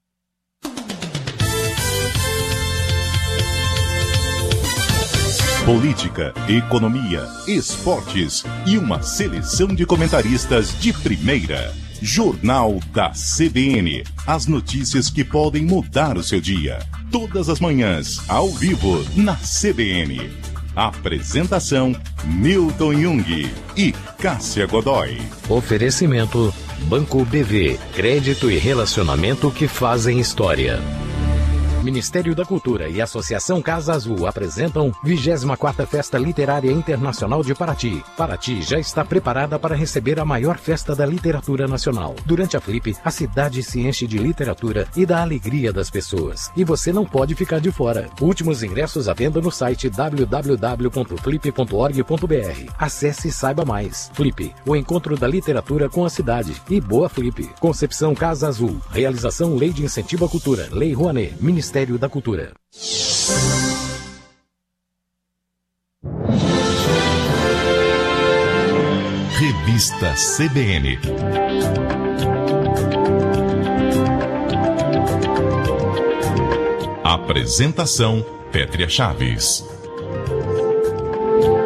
Política, economia, esportes e uma seleção de comentaristas de primeira. Jornal da CBN. As notícias que podem mudar o seu dia. Todas as manhãs, ao vivo, na CBN. Apresentação: Milton Jung e Cássia Godoy. Oferecimento: Banco BV. Crédito e relacionamento que fazem história. Ministério da Cultura e Associação Casa Azul apresentam 24ª Festa Literária Internacional de Paraty. Paraty já está preparada para receber a maior festa da literatura nacional. Durante a Flip, a cidade se enche de literatura e da alegria das pessoas. E você não pode ficar de fora. Últimos ingressos à venda no site www.flip.org.br. Acesse e saiba mais. Flip, o encontro da literatura com a cidade. E boa Flip. Concepção Casa Azul. Realização Lei de Incentivo à Cultura. Lei Rouanet. Ministério da Cultura. Revista CBN. Apresentação: Pétria Chaves.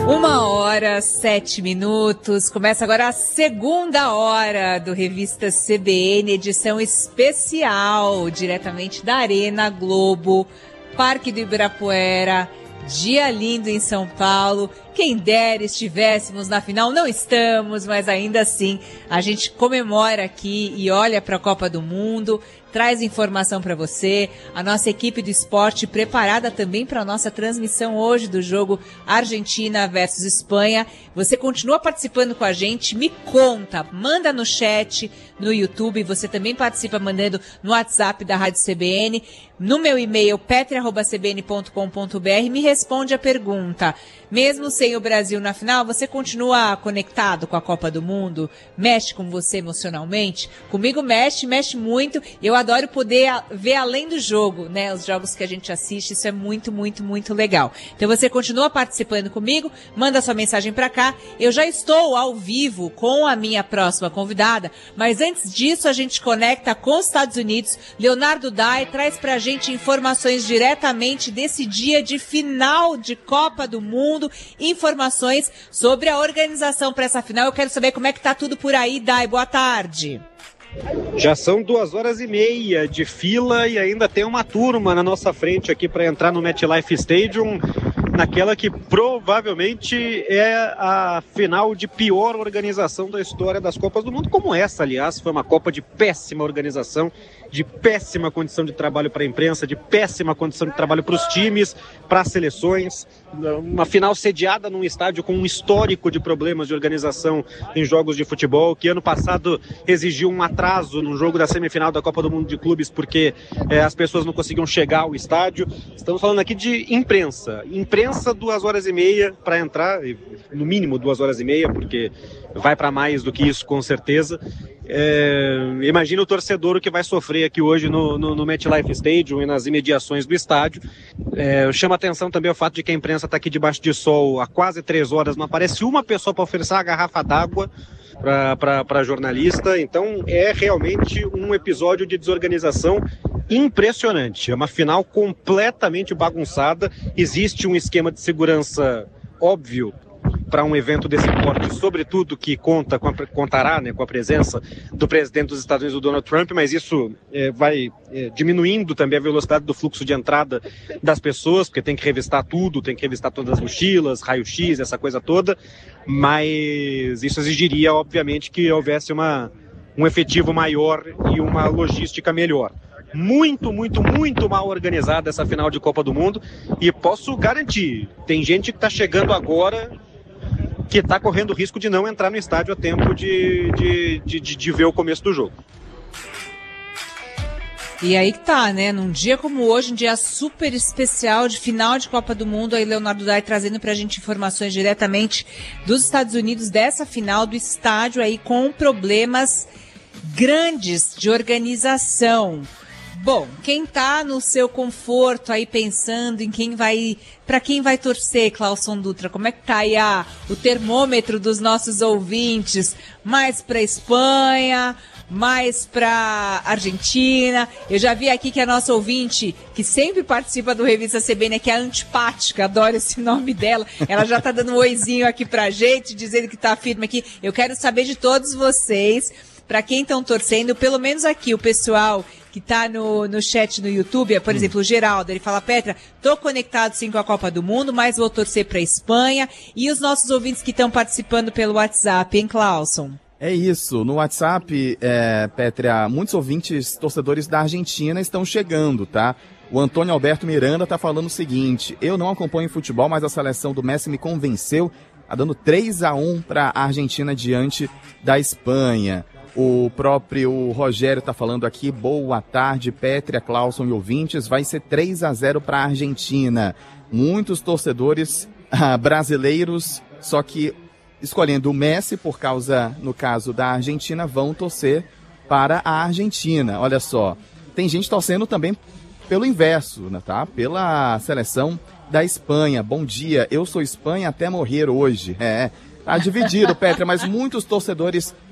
1h07. Começa agora a segunda hora do Revista CBN, edição especial, diretamente da Arena Globo, Parque do Ibirapuera. Dia lindo em São Paulo. Quem dera estivéssemos na final, não estamos, mas ainda assim a gente comemora aqui e olha para a Copa do Mundo, traz informação para você. A nossa equipe do esporte preparada também para a nossa transmissão hoje do jogo Argentina versus Espanha. Você continua participando com a gente, me conta, manda no chat, no YouTube, você também participa mandando no WhatsApp da Rádio CBN, no meu e-mail petria@cbn.com.br, me responde a pergunta. Mesmo sem o Brasil na final, você continua conectado com a Copa do Mundo? Mexe com você emocionalmente? Comigo mexe muito. Eu adoro poder ver além do jogo, né? Os jogos que a gente assiste, isso é muito, muito, muito legal. Então você continua participando comigo, manda sua mensagem pra cá. Eu já estou ao vivo com a minha próxima convidada, mas antes disso a gente conecta com os Estados Unidos. Leonardo Dai traz pra gente informações diretamente desse dia de final de Copa do Mundo, informações sobre a organização para essa final. Eu quero saber como é que tá tudo por aí, Dai. Boa tarde. Já são 2h30 de fila e ainda tem uma turma na nossa frente aqui para entrar no MetLife Stadium, naquela que provavelmente é a final de pior organização da história das Copas do Mundo, como essa, aliás, foi uma Copa de péssima organização, de péssima condição de trabalho para a imprensa, de péssima condição de trabalho para os times, para as seleções, uma final sediada num estádio com um histórico de problemas de organização em jogos de futebol, que ano passado exigiu um atraso no jogo da semifinal da Copa do Mundo de Clubes, porque as pessoas não conseguiam chegar ao estádio. Estamos falando aqui de imprensa 2h30 para entrar, no mínimo 2h30, porque vai para mais do que isso com certeza. Imagina o torcedor o que vai sofrer aqui hoje no MetLife Stadium e nas imediações do estádio. Chama atenção também o fato de que a imprensa está aqui debaixo de sol há quase 3 horas, não aparece uma pessoa para oferecer a garrafa d'água para jornalista. Então é realmente um episódio de desorganização impressionante. É uma final completamente bagunçada. Existe um esquema de segurança óbvio para um evento desse porte, sobretudo que contará, né, com a presença do presidente dos Estados Unidos, o Donald Trump, mas isso vai diminuindo também a velocidade do fluxo de entrada das pessoas, porque tem que revistar tudo, tem que revistar todas as mochilas, raio-x, essa coisa toda, mas isso exigiria, obviamente, que houvesse um efetivo maior e uma logística melhor. Muito, muito, muito mal organizada essa final de Copa do Mundo, e posso garantir, tem gente que está chegando agora que está correndo o risco de não entrar no estádio a tempo de ver o começo do jogo. E aí que tá, né? Num dia como hoje, um dia super especial de final de Copa do Mundo, aí Leonardo Dai trazendo pra gente informações diretamente dos Estados Unidos dessa final do estádio aí com problemas grandes de organização. Bom, quem tá no seu conforto aí pensando em para quem vai torcer, Clauson Dutra, como é que tá aí o termômetro dos nossos ouvintes? Mais pra Espanha, mais pra Argentina? Eu já vi aqui que a nossa ouvinte, que sempre participa do Revista CBN, que é a Antipática, adoro esse nome dela, ela já tá dando um oizinho aqui pra gente, dizendo que tá firme aqui. Eu quero saber de todos vocês, pra quem estão torcendo, pelo menos aqui, o pessoal que tá no chat no YouTube, por exemplo, o Geraldo, ele fala: Petra, tô conectado sim com a Copa do Mundo, mas vou torcer pra Espanha. E os nossos ouvintes que estão participando pelo WhatsApp, hein, Clauson? É isso, no WhatsApp, Petra, muitos ouvintes, torcedores da Argentina estão chegando, tá? O Antônio Alberto Miranda tá falando o seguinte: eu não acompanho futebol, mas a seleção do Messi me convenceu, dando 3-1 para a Argentina diante da Espanha. O próprio Rogério está falando aqui: boa tarde, Pétria, Clauson e ouvintes, vai ser 3-0 para a Argentina. Muitos torcedores brasileiros, só que escolhendo o Messi por causa, no caso da Argentina, vão torcer para a Argentina. Olha só, tem gente torcendo também pelo inverso, né, tá? Pela seleção da Espanha. Bom dia, eu sou Espanha até morrer hoje. Tá dividido, Pétria, mas muitos torcedores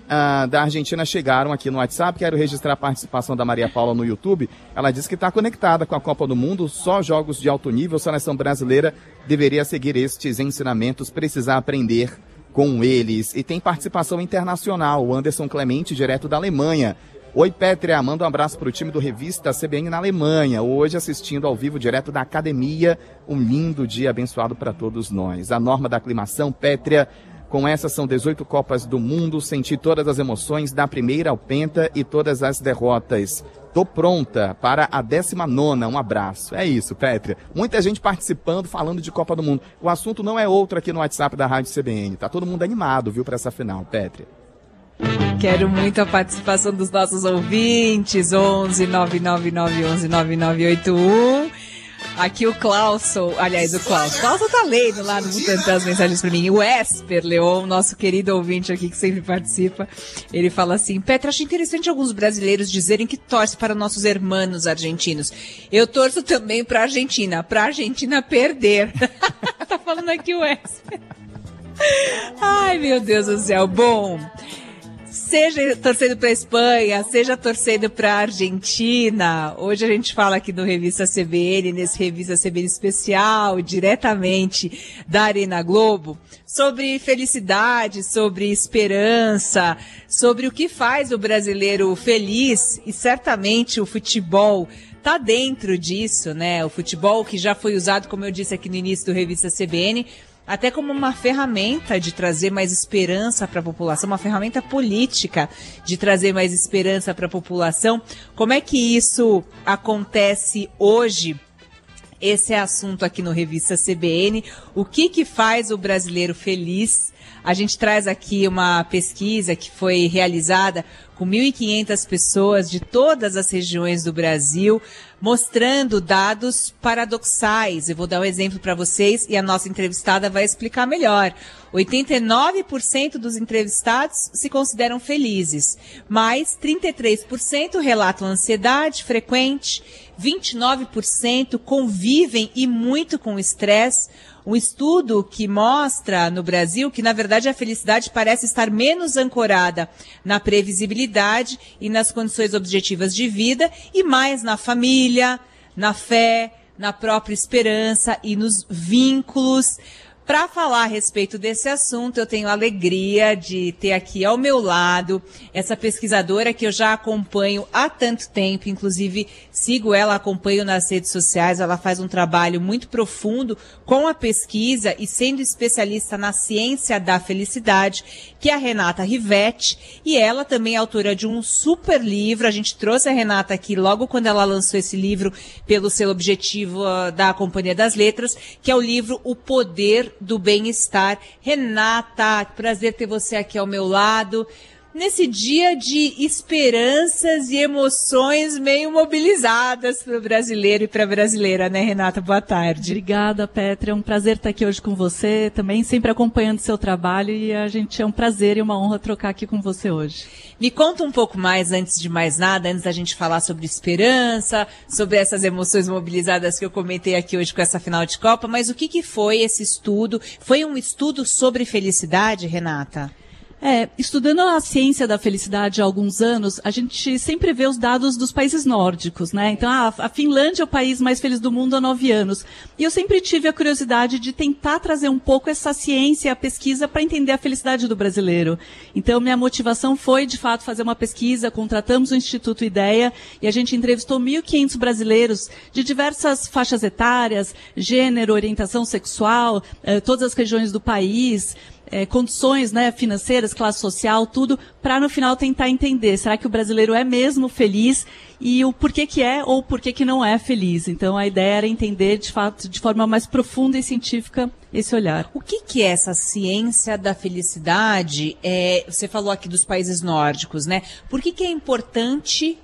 da Argentina chegaram aqui no WhatsApp. Quero registrar a participação da Maria Paula no YouTube. Ela disse que está conectada com a Copa do Mundo, só jogos de alto nível. A seleção brasileira deveria seguir estes ensinamentos, precisar aprender com eles. E tem participação internacional, o Anderson Clemente, direto da Alemanha. Oi, Pétrea, manda um abraço para o time do Revista CBN na Alemanha, hoje assistindo ao vivo direto da academia. Um lindo dia abençoado para todos nós. A norma da aclimação, Pétrea, com essa são 18 Copas do Mundo, senti todas as emoções da primeira ao penta e todas as derrotas. Tô pronta para a 19ª, um abraço. É isso, Pétrea. Muita gente participando, falando de Copa do Mundo. O assunto não é outro aqui no WhatsApp da Rádio CBN. Tá todo mundo animado, viu, para essa final, Pétrea. Quero muito a participação dos nossos ouvintes, 11 99911 9981. Aqui o Clauson tá lendo lá no Butantan as mensagens pra mim. O Esper Leon, nosso querido ouvinte aqui que sempre participa, ele fala assim: Petra, acho interessante alguns brasileiros dizerem que torce para nossos irmãos argentinos. Eu torço também pra Argentina perder. Tá falando aqui o Esper. Ai, meu Deus do céu. Bom, seja torcendo para a Espanha, seja torcendo para a Argentina. Hoje a gente fala aqui no Revista CBN, nesse Revista CBN especial, diretamente da Arena Globo, sobre felicidade, sobre esperança, sobre o que faz o brasileiro feliz, e certamente o futebol tá dentro disso, né? O futebol que já foi usado, como eu disse aqui no início do Revista CBN, até como uma ferramenta de trazer mais esperança para a população, uma ferramenta política de trazer mais esperança para a população. Como é que isso acontece hoje? Esse é assunto aqui no Revista CBN. O que faz o brasileiro feliz? A gente traz aqui uma pesquisa que foi realizada com 1.500 pessoas de todas as regiões do Brasil, mostrando dados paradoxais. Eu vou dar um exemplo para vocês e a nossa entrevistada vai explicar melhor. 89% dos entrevistados se consideram felizes, mas 33% relatam ansiedade frequente, 29% convivem e muito com estresse. Um estudo que mostra no Brasil que, na verdade, a felicidade parece estar menos ancorada na previsibilidade e nas condições objetivas de vida e mais na família, na fé, na própria esperança e nos vínculos. Para falar a respeito desse assunto, eu tenho a alegria de ter aqui ao meu lado essa pesquisadora que eu já acompanho há tanto tempo, inclusive sigo ela, acompanho nas redes sociais, ela faz um trabalho muito profundo com a pesquisa e sendo especialista na ciência da felicidade, que é a Renata Rivetti, e ela também é autora de um super livro. A gente trouxe a Renata aqui logo quando ela lançou esse livro pelo selo Objetivo da Companhia das Letras, que é o livro O Poder do Bem-Estar. Renata, prazer ter você aqui ao meu lado, nesse dia de esperanças e emoções meio mobilizadas para o brasileiro e para a brasileira, né, Renata? Boa tarde. Obrigada, Pétrea. É um prazer estar aqui hoje com você, também sempre acompanhando o seu trabalho, e a gente é um prazer e uma honra trocar aqui com você hoje. Me conta um pouco mais, antes de mais nada, antes da gente falar sobre esperança, sobre essas emoções mobilizadas que eu comentei aqui hoje com essa final de Copa, mas o que foi esse estudo? Foi um estudo sobre felicidade, Renata? Estudando a ciência da felicidade há alguns anos, a gente sempre vê os dados dos países nórdicos, né? Então, a Finlândia é o país mais feliz do mundo há 9 anos. E eu sempre tive a curiosidade de tentar trazer um pouco essa ciência, a pesquisa, para entender a felicidade do brasileiro. Então, minha motivação foi, de fato, fazer uma pesquisa. Contratamos o Instituto Ideia e a gente entrevistou 1.500 brasileiros de diversas faixas etárias, gênero, orientação sexual, todas as regiões do país, condições, né, financeiras, classe social, tudo, para no final tentar entender, será que o brasileiro é mesmo feliz e o porquê que é ou porquê que não é feliz. Então a ideia era entender, de fato, de forma mais profunda e científica, esse olhar. O que é essa ciência da felicidade? Você falou aqui dos países nórdicos, né? Por que é importante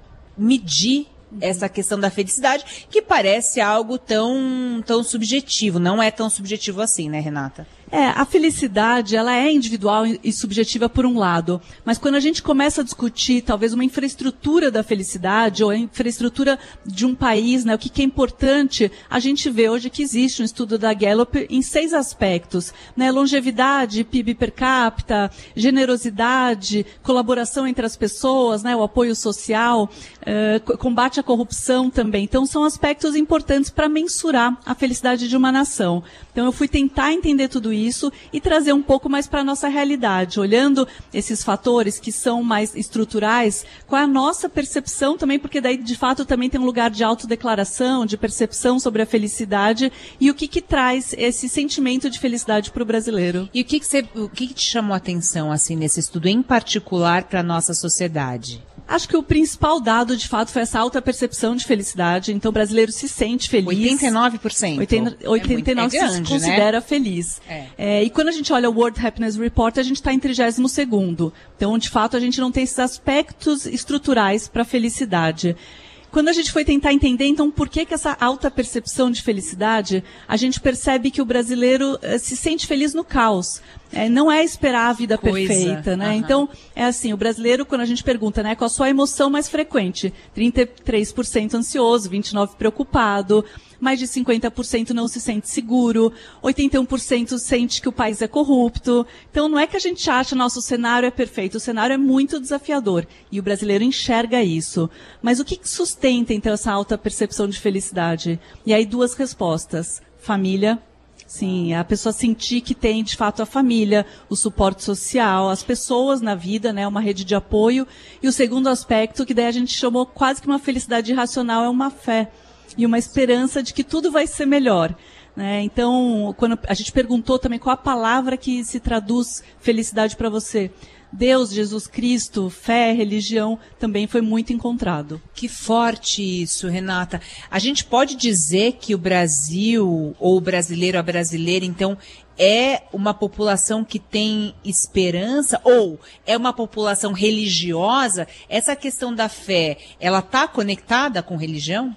medir essa questão da felicidade, que parece algo tão subjetivo? Não é tão subjetivo assim, né, Renata? A felicidade, ela é individual e subjetiva por um lado, mas quando a gente começa a discutir talvez uma infraestrutura da felicidade ou a infraestrutura de um país, né, o que é importante, a gente vê hoje que existe um estudo da Gallup em 6 aspectos, né, longevidade, PIB per capita, generosidade, colaboração entre as pessoas, né, o apoio social, combate à corrupção também. Então são aspectos importantes para mensurar a felicidade de uma nação. Então eu fui tentar entender tudo isso e trazer um pouco mais para a nossa realidade, olhando esses fatores que são mais estruturais, qual é a nossa percepção também, porque daí de fato também tem um lugar de autodeclaração, de percepção sobre a felicidade e o que traz esse sentimento de felicidade para o brasileiro. E o que te chamou a atenção assim nesse estudo em particular para a nossa sociedade? Acho que o principal dado, de fato, foi essa alta percepção de felicidade. Então, o brasileiro se sente feliz. 89%. 89% se considera feliz. E quando a gente olha o World Happiness Report, a gente está em 32º. Então, de fato, a gente não tem esses aspectos estruturais para a felicidade. Quando a gente foi tentar entender, então, por que essa alta percepção de felicidade, a gente percebe que o brasileiro se sente feliz no caos. Não é esperar a vida perfeita, né? Então, é assim, o brasileiro, quando a gente pergunta, né, qual a sua emoção mais frequente? 33% ansioso, 29% preocupado, mais de 50% não se sente seguro, 81% sente que o país é corrupto. Então, não é que a gente acha nosso cenário é perfeito, o cenário é muito desafiador e o brasileiro enxerga isso. Mas o que sustenta, então, essa alta percepção de felicidade? E aí, 2 respostas. Família. Sim, a pessoa sentir que tem, de fato, a família, o suporte social, as pessoas na vida, né, uma rede de apoio. E o segundo aspecto, que daí a gente chamou quase que uma felicidade irracional, é uma fé e uma esperança de que tudo vai ser melhor. Né? Então, quando a gente perguntou também qual a palavra que se traduz felicidade para você, Deus, Jesus Cristo, fé, religião, também foi muito encontrado. Que forte isso, Renata. A gente pode dizer que o Brasil, ou o brasileiro, a brasileira, então, é uma população que tem esperança, ou é uma população religiosa? Essa questão da fé, ela está conectada com religião?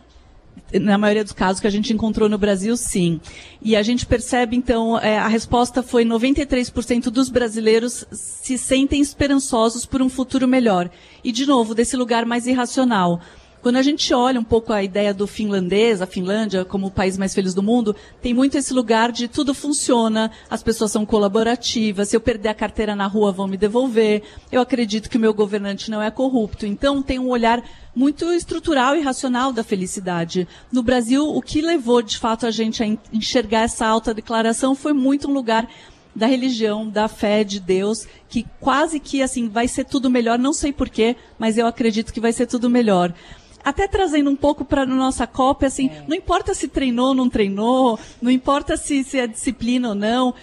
Na maioria dos casos que a gente encontrou no Brasil, sim. E a gente percebe, então, a resposta foi 93% dos brasileiros se sentem esperançosos por um futuro melhor. E, de novo, desse lugar mais irracional. Quando a gente olha um pouco a ideia do finlandês, a Finlândia como o país mais feliz do mundo, tem muito esse lugar de tudo funciona, as pessoas são colaborativas, se eu perder a carteira na rua vão me devolver, eu acredito que o meu governante não é corrupto. Então tem um olhar muito estrutural e racional da felicidade. No Brasil, o que levou de fato a gente a enxergar essa alta declaração foi muito um lugar da religião, da fé de Deus, que quase que assim vai ser tudo melhor, não sei porquê, mas eu acredito que vai ser tudo melhor. Até trazendo um pouco para a nossa Copa, assim, não importa se treinou ou não treinou, não importa se é disciplina ou não,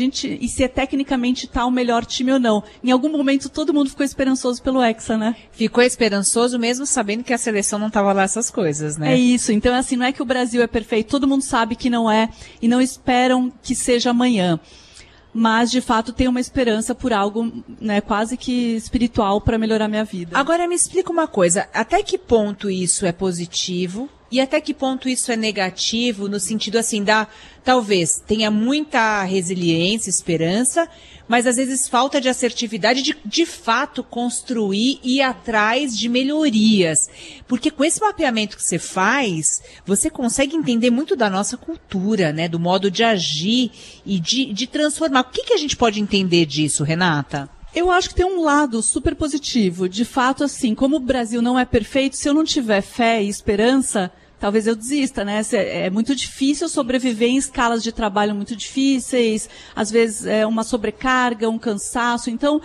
e se é tecnicamente tá o melhor time ou não. Em algum momento todo mundo ficou esperançoso pelo Hexa, né? Ficou esperançoso mesmo sabendo que a seleção não tava lá essas coisas, né? É isso, então assim, não é que o Brasil é perfeito, todo mundo sabe que não é, e não esperam que seja amanhã. Mas, de fato, tem uma esperança por algo, né, quase que espiritual para melhorar minha vida. Agora, me explica uma coisa. Até que ponto isso é positivo e até que ponto isso é negativo, no sentido, assim, talvez tenha muita resiliência, esperança, mas às vezes falta de assertividade de fato construir e ir atrás de melhorias. Porque com esse mapeamento que você faz, você consegue entender muito da nossa cultura, né? Do modo de agir e de transformar. O que a gente pode entender disso, Renata? Eu acho que tem um lado super positivo. De fato, assim, como o Brasil não é perfeito, se eu não tiver fé e esperança, talvez eu desista, né? É muito difícil sobreviver em escalas de trabalho muito difíceis, às vezes é uma sobrecarga, um cansaço, então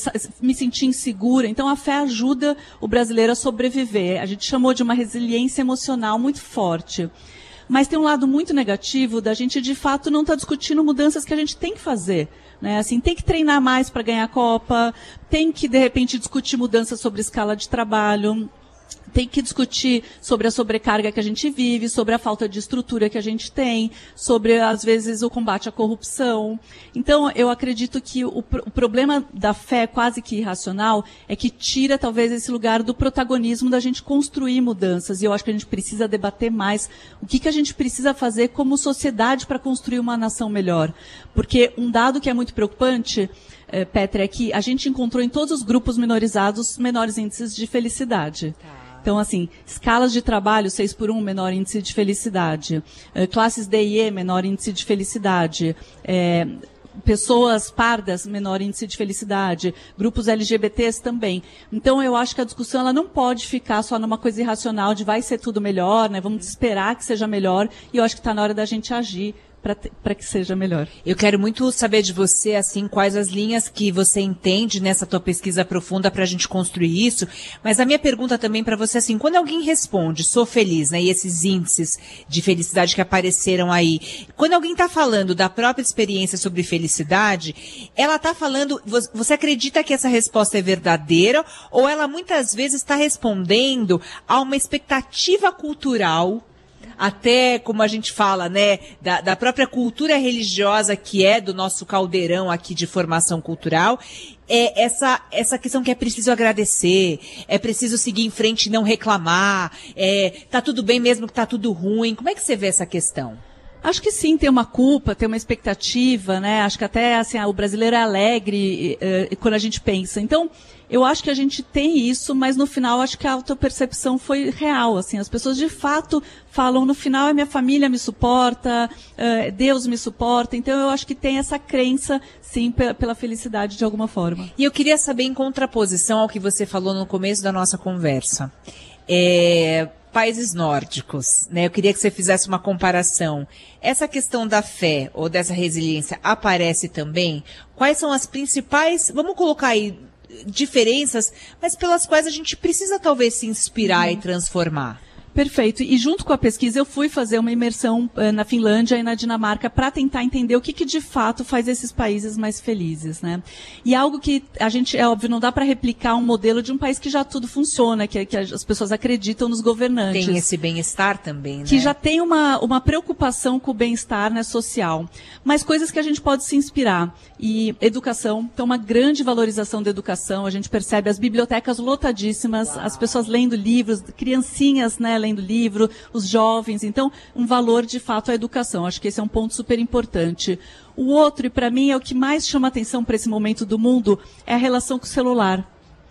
me sentir insegura. Então a fé ajuda o brasileiro a sobreviver. A gente chamou de uma resiliência emocional muito forte. Mas tem um lado muito negativo da gente, de fato, não estar discutindo mudanças que a gente tem que fazer. Né? Assim, tem que treinar mais para ganhar a Copa, tem que, de repente, discutir mudanças sobre escala de trabalho, tem que discutir sobre a sobrecarga que a gente vive, sobre a falta de estrutura que a gente tem, sobre, às vezes, o combate à corrupção. Então, eu acredito que o problema da fé quase que irracional é que tira, talvez, esse lugar do protagonismo da gente construir mudanças. E eu acho que a gente precisa debater mais o que a gente precisa fazer como sociedade para construir uma nação melhor. Porque um dado que é muito preocupante, Petra, é que a gente encontrou em todos os grupos minorizados menores índices de felicidade. Então, assim, escalas de trabalho, 6x1, menor índice de felicidade. Classes D e E, menor índice de felicidade. Pessoas pardas, menor índice de felicidade. Grupos LGBTs também. Então, eu acho que a discussão ela não pode ficar só numa coisa irracional de vai ser tudo melhor, né? Vamos esperar que seja melhor. E eu acho que está na hora da gente agir para que seja melhor. Eu quero muito saber de você, assim, quais as linhas que você entende nessa tua pesquisa profunda para a gente construir isso, mas a minha pergunta também para você, assim, quando alguém responde, sou feliz, né, e esses índices de felicidade que apareceram aí, quando alguém está falando da própria experiência sobre felicidade, ela está falando, você acredita que essa resposta é verdadeira, ou ela muitas vezes está respondendo a uma expectativa cultural, até, como a gente fala, né, da própria cultura religiosa que é do nosso caldeirão aqui de formação cultural, essa questão que é preciso agradecer, é preciso seguir em frente e não reclamar, tá tudo bem mesmo que tá tudo ruim. Como é que você vê essa questão? Acho que sim, tem uma culpa, tem uma expectativa, né? Acho que até assim, o brasileiro é alegre quando a gente pensa. Então, eu acho que a gente tem isso, mas no final acho que a autopercepção foi real. Assim, as pessoas de fato falam, no final a minha família me suporta, Deus me suporta. Então, eu acho que tem essa crença, sim, pela felicidade de alguma forma. E eu queria saber, em contraposição ao que você falou no começo da nossa conversa, países nórdicos, né? Eu queria que você fizesse uma comparação. Essa questão da fé ou dessa resiliência aparece também? Quais são as principais, vamos colocar aí, diferenças, mas pelas quais a gente precisa talvez se inspirar e transformar? Perfeito. E junto com a pesquisa eu fui fazer uma imersão na Finlândia e na Dinamarca para tentar entender o que de fato faz esses países mais felizes, né? E algo que a gente, é óbvio, não dá para replicar um modelo de um país que já tudo funciona, que as pessoas acreditam nos governantes. Tem esse bem-estar também, né? Que já tem uma preocupação com o bem-estar, né, social. Mas coisas que a gente pode se inspirar. E educação, então uma grande valorização da educação, a gente percebe as bibliotecas lotadíssimas, as pessoas lendo livros, criancinhas, né, lendo livro, os jovens. Então, um valor, de fato, à educação. Acho que esse é um ponto super importante. O outro, e para mim é o que mais chama atenção para esse momento do mundo, é a relação com o celular.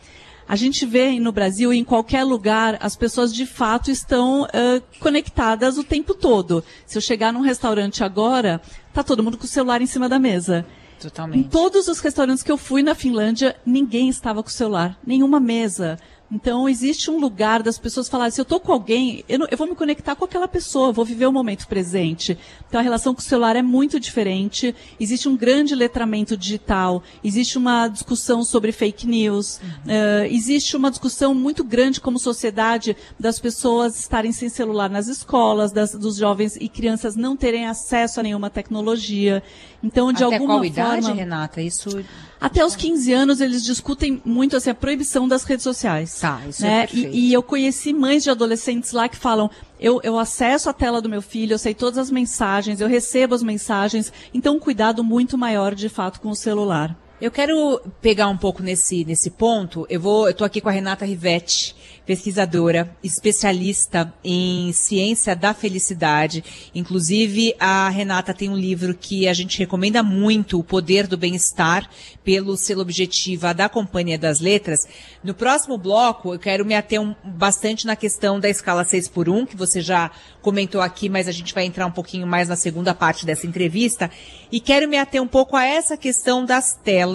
A gente vê no Brasil, em qualquer lugar, as pessoas de fato estão conectadas o tempo todo. Se eu chegar num restaurante agora, tá todo mundo com o celular em cima da mesa. Totalmente. Em todos os restaurantes que eu fui na Finlândia, ninguém estava com o celular, nenhuma mesa. Então, existe um lugar das pessoas falarem, se eu estou com alguém, eu vou me conectar com aquela pessoa, eu vou viver o momento presente. Então, a relação com o celular é muito diferente. Existe um grande letramento digital, existe uma discussão sobre fake news, existe uma discussão muito grande como sociedade das pessoas estarem sem celular nas escolas, dos jovens e crianças não terem acesso a nenhuma tecnologia. Então, de alguma forma... Até qual idade, Renata? Isso... Até os 15 anos, eles discutem muito assim, a proibição das redes sociais. Tá, isso né? é perfeito. E eu conheci mães de adolescentes lá que falam, eu acesso a tela do meu filho, eu sei todas as mensagens, eu recebo as mensagens, então um cuidado muito maior, de fato, com o celular. Eu quero pegar um pouco nesse ponto. Eu tô aqui com a Renata Rivetti, pesquisadora, especialista em ciência da felicidade. Inclusive, a Renata tem um livro que a gente recomenda muito, O Poder do Bem-Estar, pelo selo Objetiva da Companhia das Letras. No próximo bloco, eu quero me ater bastante na questão da escala 6x1, que você já comentou aqui, mas a gente vai entrar um pouquinho mais na segunda parte dessa entrevista. E quero me ater um pouco a essa questão das telas.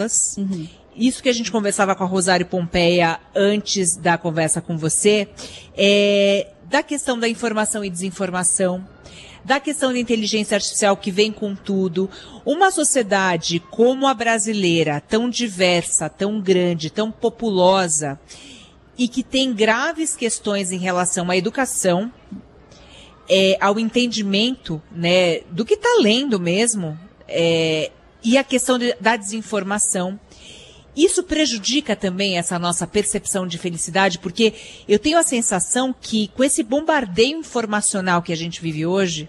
Isso que a gente conversava com a Rosário Pompeia antes da conversa com você, da questão da informação e desinformação, da questão da inteligência artificial que vem com tudo. Uma sociedade como a brasileira, tão diversa, tão grande, tão populosa, e que tem graves questões em relação à educação, ao entendimento, né, do que está lendo mesmo, e a questão da desinformação. Isso prejudica também essa nossa percepção de felicidade, porque eu tenho a sensação que com esse bombardeio informacional que a gente vive hoje,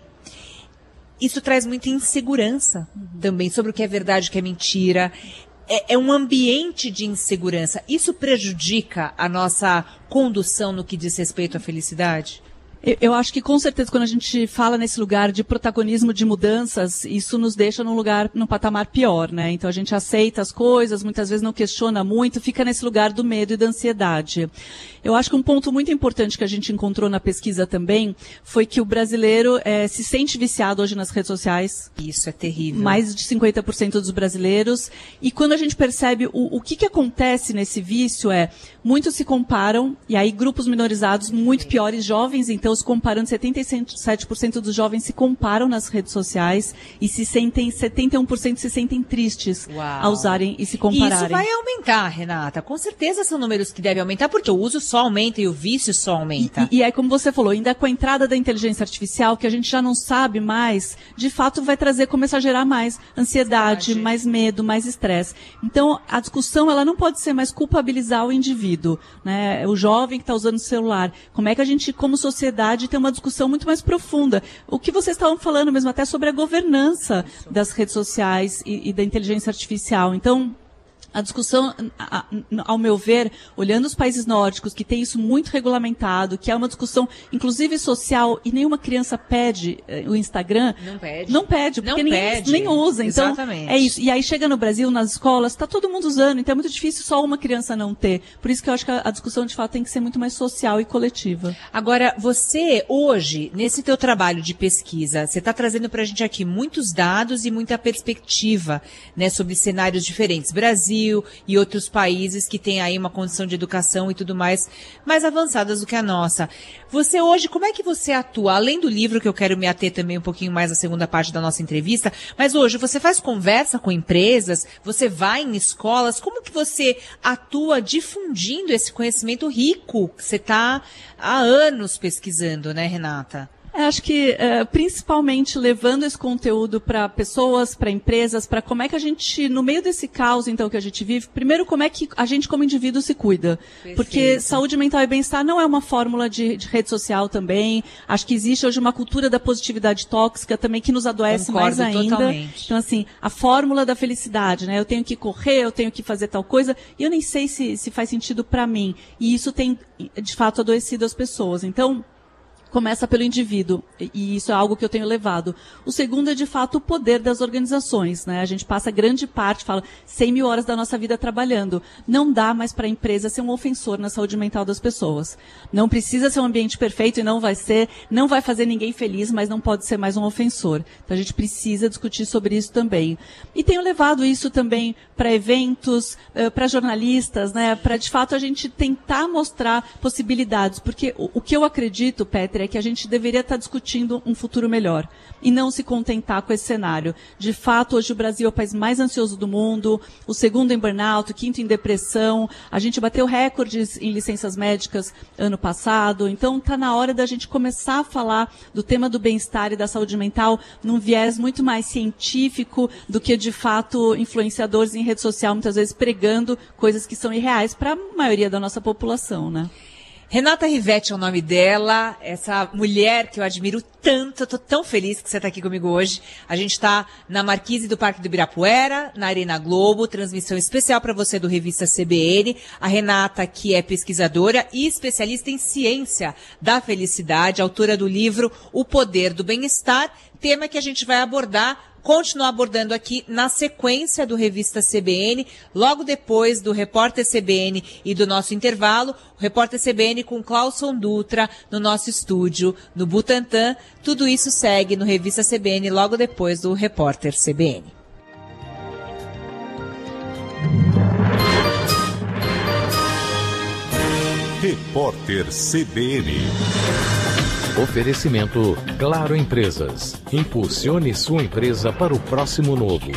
isso traz muita insegurança também sobre o que é verdade e o que é mentira. É um ambiente de insegurança. Isso prejudica a nossa condução no que diz respeito à felicidade? Eu acho que com certeza quando a gente fala nesse lugar de protagonismo de mudanças, isso nos deixa num patamar pior, né? Então a gente aceita as coisas, muitas vezes não questiona muito, fica nesse lugar do medo e da ansiedade. Eu acho que um ponto muito importante que a gente encontrou na pesquisa também foi que o brasileiro se sente viciado hoje nas redes sociais. Isso é terrível. Mais de 50% dos brasileiros. E quando a gente percebe o que acontece nesse vício muitos se comparam, e aí grupos minorizados muito piores, jovens, então se comparando, 77% dos jovens se comparam nas redes sociais e 71% se sentem tristes ao usarem e se compararem. Isso vai aumentar, Renata. Com certeza são números que devem aumentar, porque o uso só aumenta e o vício só aumenta. E aí, como você falou, ainda com a entrada da inteligência artificial, que a gente já não sabe mais, de fato vai começar a gerar mais ansiedade, mais medo, mais estresse. Então, a discussão, ela não pode ser mais culpabilizar o indivíduo, né? O jovem que está usando o celular. Como é que a gente, como sociedade, tem uma discussão muito mais profunda? O que vocês estavam falando mesmo, até sobre a governança das redes sociais e da inteligência artificial. Então, a discussão, ao meu ver, olhando os países nórdicos, que tem isso muito regulamentado, que é uma discussão, inclusive social, e nenhuma criança pede o Instagram. Não pede, porque nem usa. Então, exatamente. É isso. E aí chega no Brasil, nas escolas, está todo mundo usando, então é muito difícil só uma criança não ter. Por isso que eu acho que a discussão, de fato, tem que ser muito mais social e coletiva. Agora, você, hoje, nesse teu trabalho de pesquisa, você está trazendo para a gente aqui muitos dados e muita perspectiva, né, sobre cenários diferentes. Brasil e outros países que têm aí uma condição de educação e tudo mais avançadas do que a nossa. Você hoje, como é que você atua? Além do livro, que eu quero me ater também um pouquinho mais na segunda parte da nossa entrevista, mas hoje você faz conversa com empresas, você vai em escolas, como que você atua difundindo esse conhecimento rico que você está há anos pesquisando, né, Renata? Acho que, principalmente, levando esse conteúdo para pessoas, para empresas, para como é que a gente, no meio desse caos, então, que a gente vive, primeiro, como é que a gente, como indivíduo, se cuida. Perfeito. Porque saúde mental e bem-estar não é uma fórmula de rede social também. Acho que existe hoje uma cultura da positividade tóxica também, que nos adoece mais ainda. Totalmente. Então, assim, a fórmula da felicidade, né? Eu tenho que correr, eu tenho que fazer tal coisa, e eu nem sei se faz sentido para mim. E isso tem, de fato, adoecido as pessoas. Então, começa pelo indivíduo, e isso é algo que eu tenho levado. O segundo é, de fato, o poder das organizações, né? A gente passa grande parte, fala 100 mil horas da nossa vida trabalhando. Não dá mais para a empresa ser um ofensor na saúde mental das pessoas. Não precisa ser um ambiente perfeito e não vai ser, não vai fazer ninguém feliz, mas não pode ser mais um ofensor. Então a gente precisa discutir sobre isso também. E tenho levado isso também para eventos, para jornalistas, né? Para, de fato, a gente tentar mostrar possibilidades, porque o que eu acredito, Petra, é que a gente deveria estar discutindo um futuro melhor e não se contentar com esse cenário. De fato, hoje o Brasil é o país mais ansioso do mundo, o segundo em burnout, o quinto em depressão. A gente bateu recordes em licenças médicas ano passado. Então, está na hora da gente começar a falar do tema do bem-estar e da saúde mental num viés muito mais científico do que, de fato, influenciadores em rede social, muitas vezes pregando coisas que são irreais para a maioria da nossa população, né? Renata Rivetti é o nome dela, essa mulher que eu admiro tanto, eu tô tão feliz que você está aqui comigo hoje. A gente está na Marquise do Parque do Ibirapuera, na Arena Globo, transmissão especial para você do Revista CBN. A Renata, que é pesquisadora e especialista em ciência da felicidade, autora do livro O Poder do Bem-Estar, tema que a gente vai continuar abordando aqui na sequência do Revista CBN, logo depois do Repórter CBN e do nosso intervalo, o Repórter CBN com Clauson Dutra no nosso estúdio, no Butantã. Tudo isso segue no Revista CBN logo depois do Repórter CBN. Repórter CBN. Oferecimento Claro Empresas. Impulsione sua empresa para o próximo novo.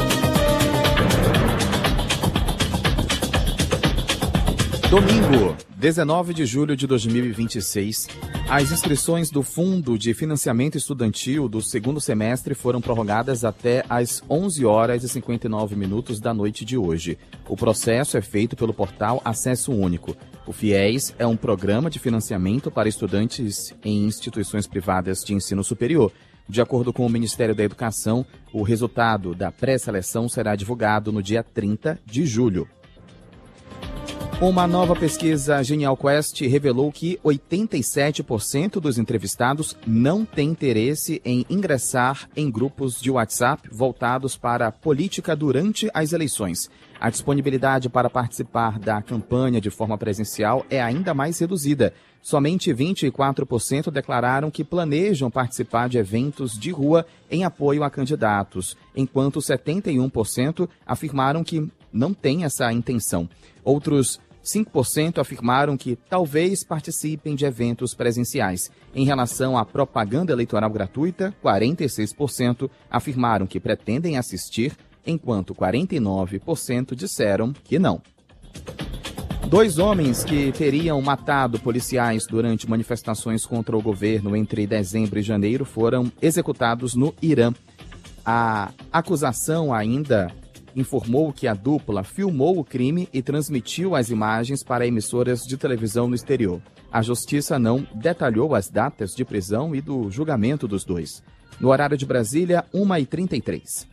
Domingo, 19 de julho de 2026, as inscrições do Fundo de Financiamento Estudantil do segundo semestre foram prorrogadas até às 11 horas e 59 minutos da noite de hoje. O processo é feito pelo portal Acesso Único. O FIES é um programa de financiamento para estudantes em instituições privadas de ensino superior. De acordo com o Ministério da Educação, o resultado da pré-seleção será divulgado no dia 30 de julho. Uma nova pesquisa Genial Quest revelou que 87% dos entrevistados não têm interesse em ingressar em grupos de WhatsApp voltados para a política durante as eleições. A disponibilidade para participar da campanha de forma presencial é ainda mais reduzida. Somente 24% declararam que planejam participar de eventos de rua em apoio a candidatos, enquanto 71% afirmaram que não têm essa intenção. Outros 5% afirmaram que talvez participem de eventos presenciais. Em relação à propaganda eleitoral gratuita, 46% afirmaram que pretendem assistir, enquanto 49% disseram que não. 2 homens que teriam matado policiais durante manifestações contra o governo entre dezembro e janeiro foram executados no Irã. A acusação ainda informou que a dupla filmou o crime e transmitiu as imagens para emissoras de televisão no exterior. A justiça não detalhou as datas de prisão e do julgamento dos dois. No horário de Brasília, 1h33.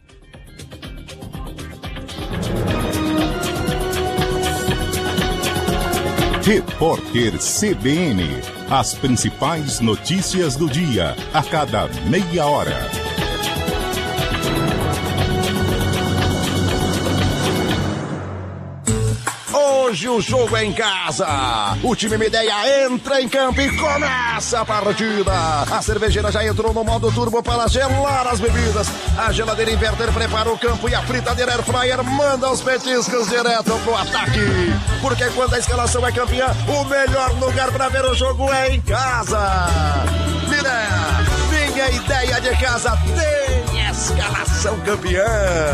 Repórter CBN. As principais notícias do dia, a cada meia hora. Hoje o jogo é em casa. O time Mideia entra em campo e começa a partida. A cervejeira já entrou no modo turbo para gelar as bebidas. A geladeira inverter prepara o campo e a fritadeira air fryer manda os petiscos direto pro ataque. Porque quando a escalação é campeã, o melhor lugar para ver o jogo é em casa. Mideia, minha ideia de casa tem escalação campeã.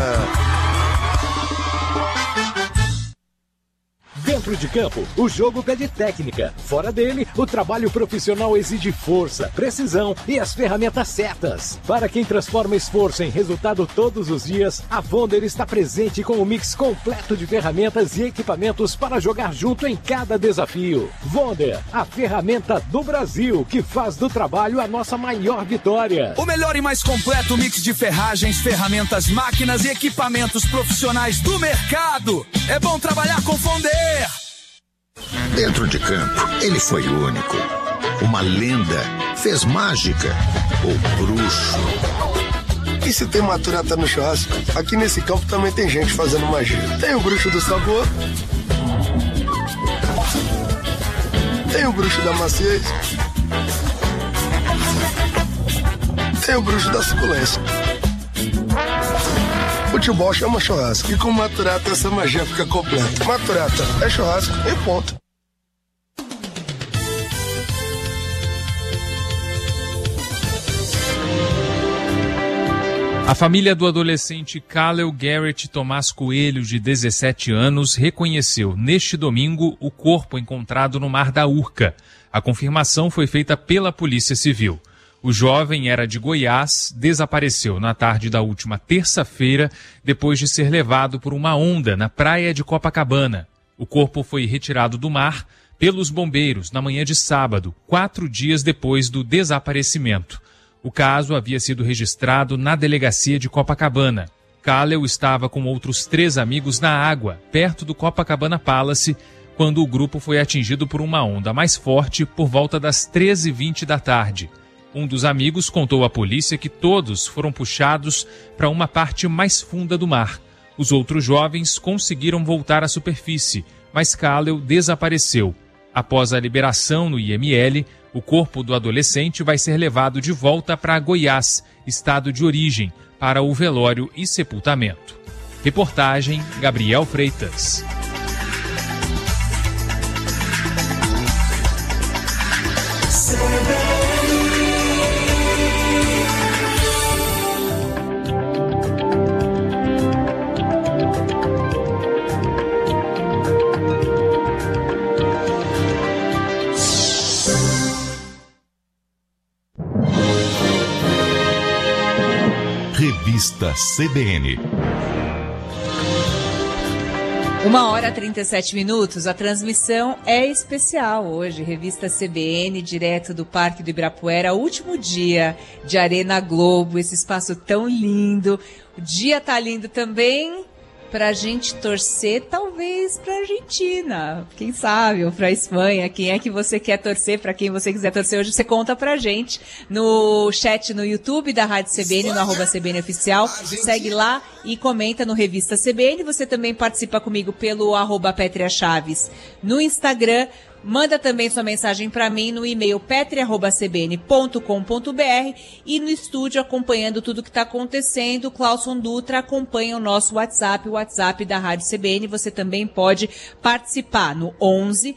Dentro de campo, o jogo pede técnica. Fora dele, o trabalho profissional exige força, precisão e as ferramentas certas. Para quem transforma esforço em resultado todos os dias, a Vonder está presente com um mix completo de ferramentas e equipamentos para jogar junto em cada desafio. Vonder, a ferramenta do Brasil, que faz do trabalho a nossa maior vitória. O melhor e mais completo mix de ferragens, ferramentas, máquinas e equipamentos profissionais do mercado. É bom trabalhar com Vonder. Dentro de campo, ele foi único. Uma lenda, fez mágica, o bruxo. E se tem maturata no churrasco, aqui nesse campo também tem gente fazendo magia. Tem o bruxo do sabor, tem o bruxo da maciez, tem o bruxo da suculência. Futebol chama churrasco e com maturata essa magia fica completa. Maturata é churrasco e ponto. A família do adolescente Khalil Garrett Tomás Coelho, de 17 anos, reconheceu neste domingo o corpo encontrado no Mar da Urca. A confirmação foi feita pela Polícia Civil. O jovem era de Goiás, desapareceu na tarde da última terça-feira, depois de ser levado por uma onda na praia de Copacabana. O corpo foi retirado do mar pelos bombeiros na manhã de sábado, 4 dias depois do desaparecimento. O caso havia sido registrado na delegacia de Copacabana. Khalil estava com outros 3 amigos na água, perto do Copacabana Palace, quando o grupo foi atingido por uma onda mais forte por volta das 13h20 da tarde. Um dos amigos contou à polícia que todos foram puxados para uma parte mais funda do mar. Os outros jovens conseguiram voltar à superfície, mas Khalil desapareceu. Após a liberação no IML, o corpo do adolescente vai ser levado de volta para Goiás, estado de origem, para o velório e sepultamento. Reportagem Gabriel Freitas. Revista CBN. 1h37, a transmissão é especial hoje, Revista CBN, direto do Parque do Ibirapuera, último dia de Arena Globo, esse espaço tão lindo. O dia tá lindo também pra gente torcer, talvez pra Argentina, quem sabe, ou pra Espanha. Quem é que você quer torcer, pra quem você quiser torcer hoje, você conta pra gente no chat no YouTube da Rádio CBN, no @CBN Oficial, segue lá e comenta no Revista CBN. Você também participa comigo pelo @Pétrea Chaves no Instagram. Manda também sua mensagem para mim no e-mail petria@cbn.com.br e no estúdio acompanhando tudo que está acontecendo. Clauson Dutra acompanha o nosso WhatsApp, o WhatsApp da Rádio CBN. Você também pode participar no 11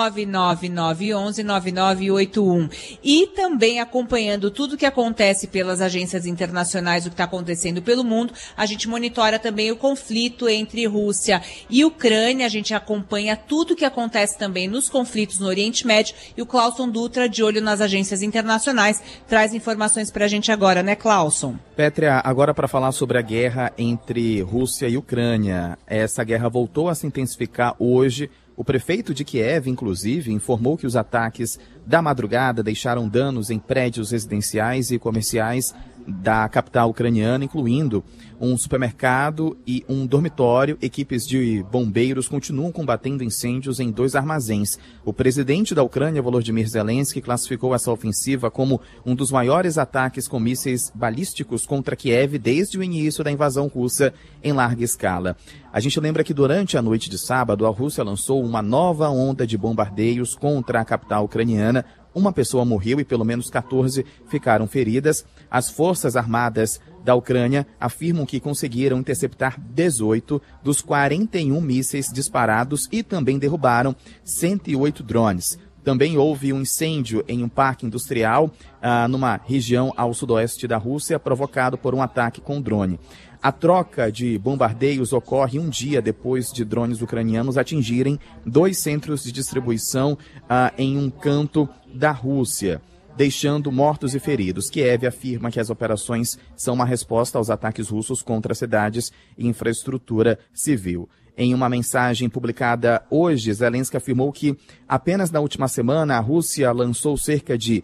99911 9981 e também acompanhando tudo que acontece pelas agências internacionais, o que está acontecendo pelo mundo. A gente monitora também o conflito entre Rússia e Ucrânia. A gente acompanha tudo que acontece também nos conflitos no Oriente Médio, e o Clauson Dutra, de olho nas agências internacionais, traz informações pra gente agora, né, Clauson? Pétrea, agora para falar sobre a guerra entre Rússia e Ucrânia. Essa guerra voltou a se intensificar hoje. O prefeito de Kiev, inclusive, informou que os ataques da madrugada deixaram danos em prédios residenciais e comerciais da capital ucraniana, incluindo um supermercado e um dormitório. Equipes de bombeiros continuam combatendo incêndios em 2 armazéns. O presidente da Ucrânia, Volodymyr Zelensky, classificou essa ofensiva como um dos maiores ataques com mísseis balísticos contra Kiev desde o início da invasão russa em larga escala. A gente lembra que durante a noite de sábado, a Rússia lançou uma nova onda de bombardeios contra a capital ucraniana. Uma pessoa morreu e pelo menos 14 ficaram feridas. As Forças Armadas da Ucrânia afirmam que conseguiram interceptar 18 dos 41 mísseis disparados e também derrubaram 108 drones. Também houve um incêndio em um parque industrial numa região ao sudoeste da Rússia, provocado por um ataque com drone. A troca de bombardeios ocorre um dia depois de drones ucranianos atingirem 2 centros de distribuição em um canto da Rússia, deixando mortos e feridos. Kiev afirma que as operações são uma resposta aos ataques russos contra cidades e infraestrutura civil. Em uma mensagem publicada hoje, Zelensky afirmou que apenas na última semana a Rússia lançou cerca de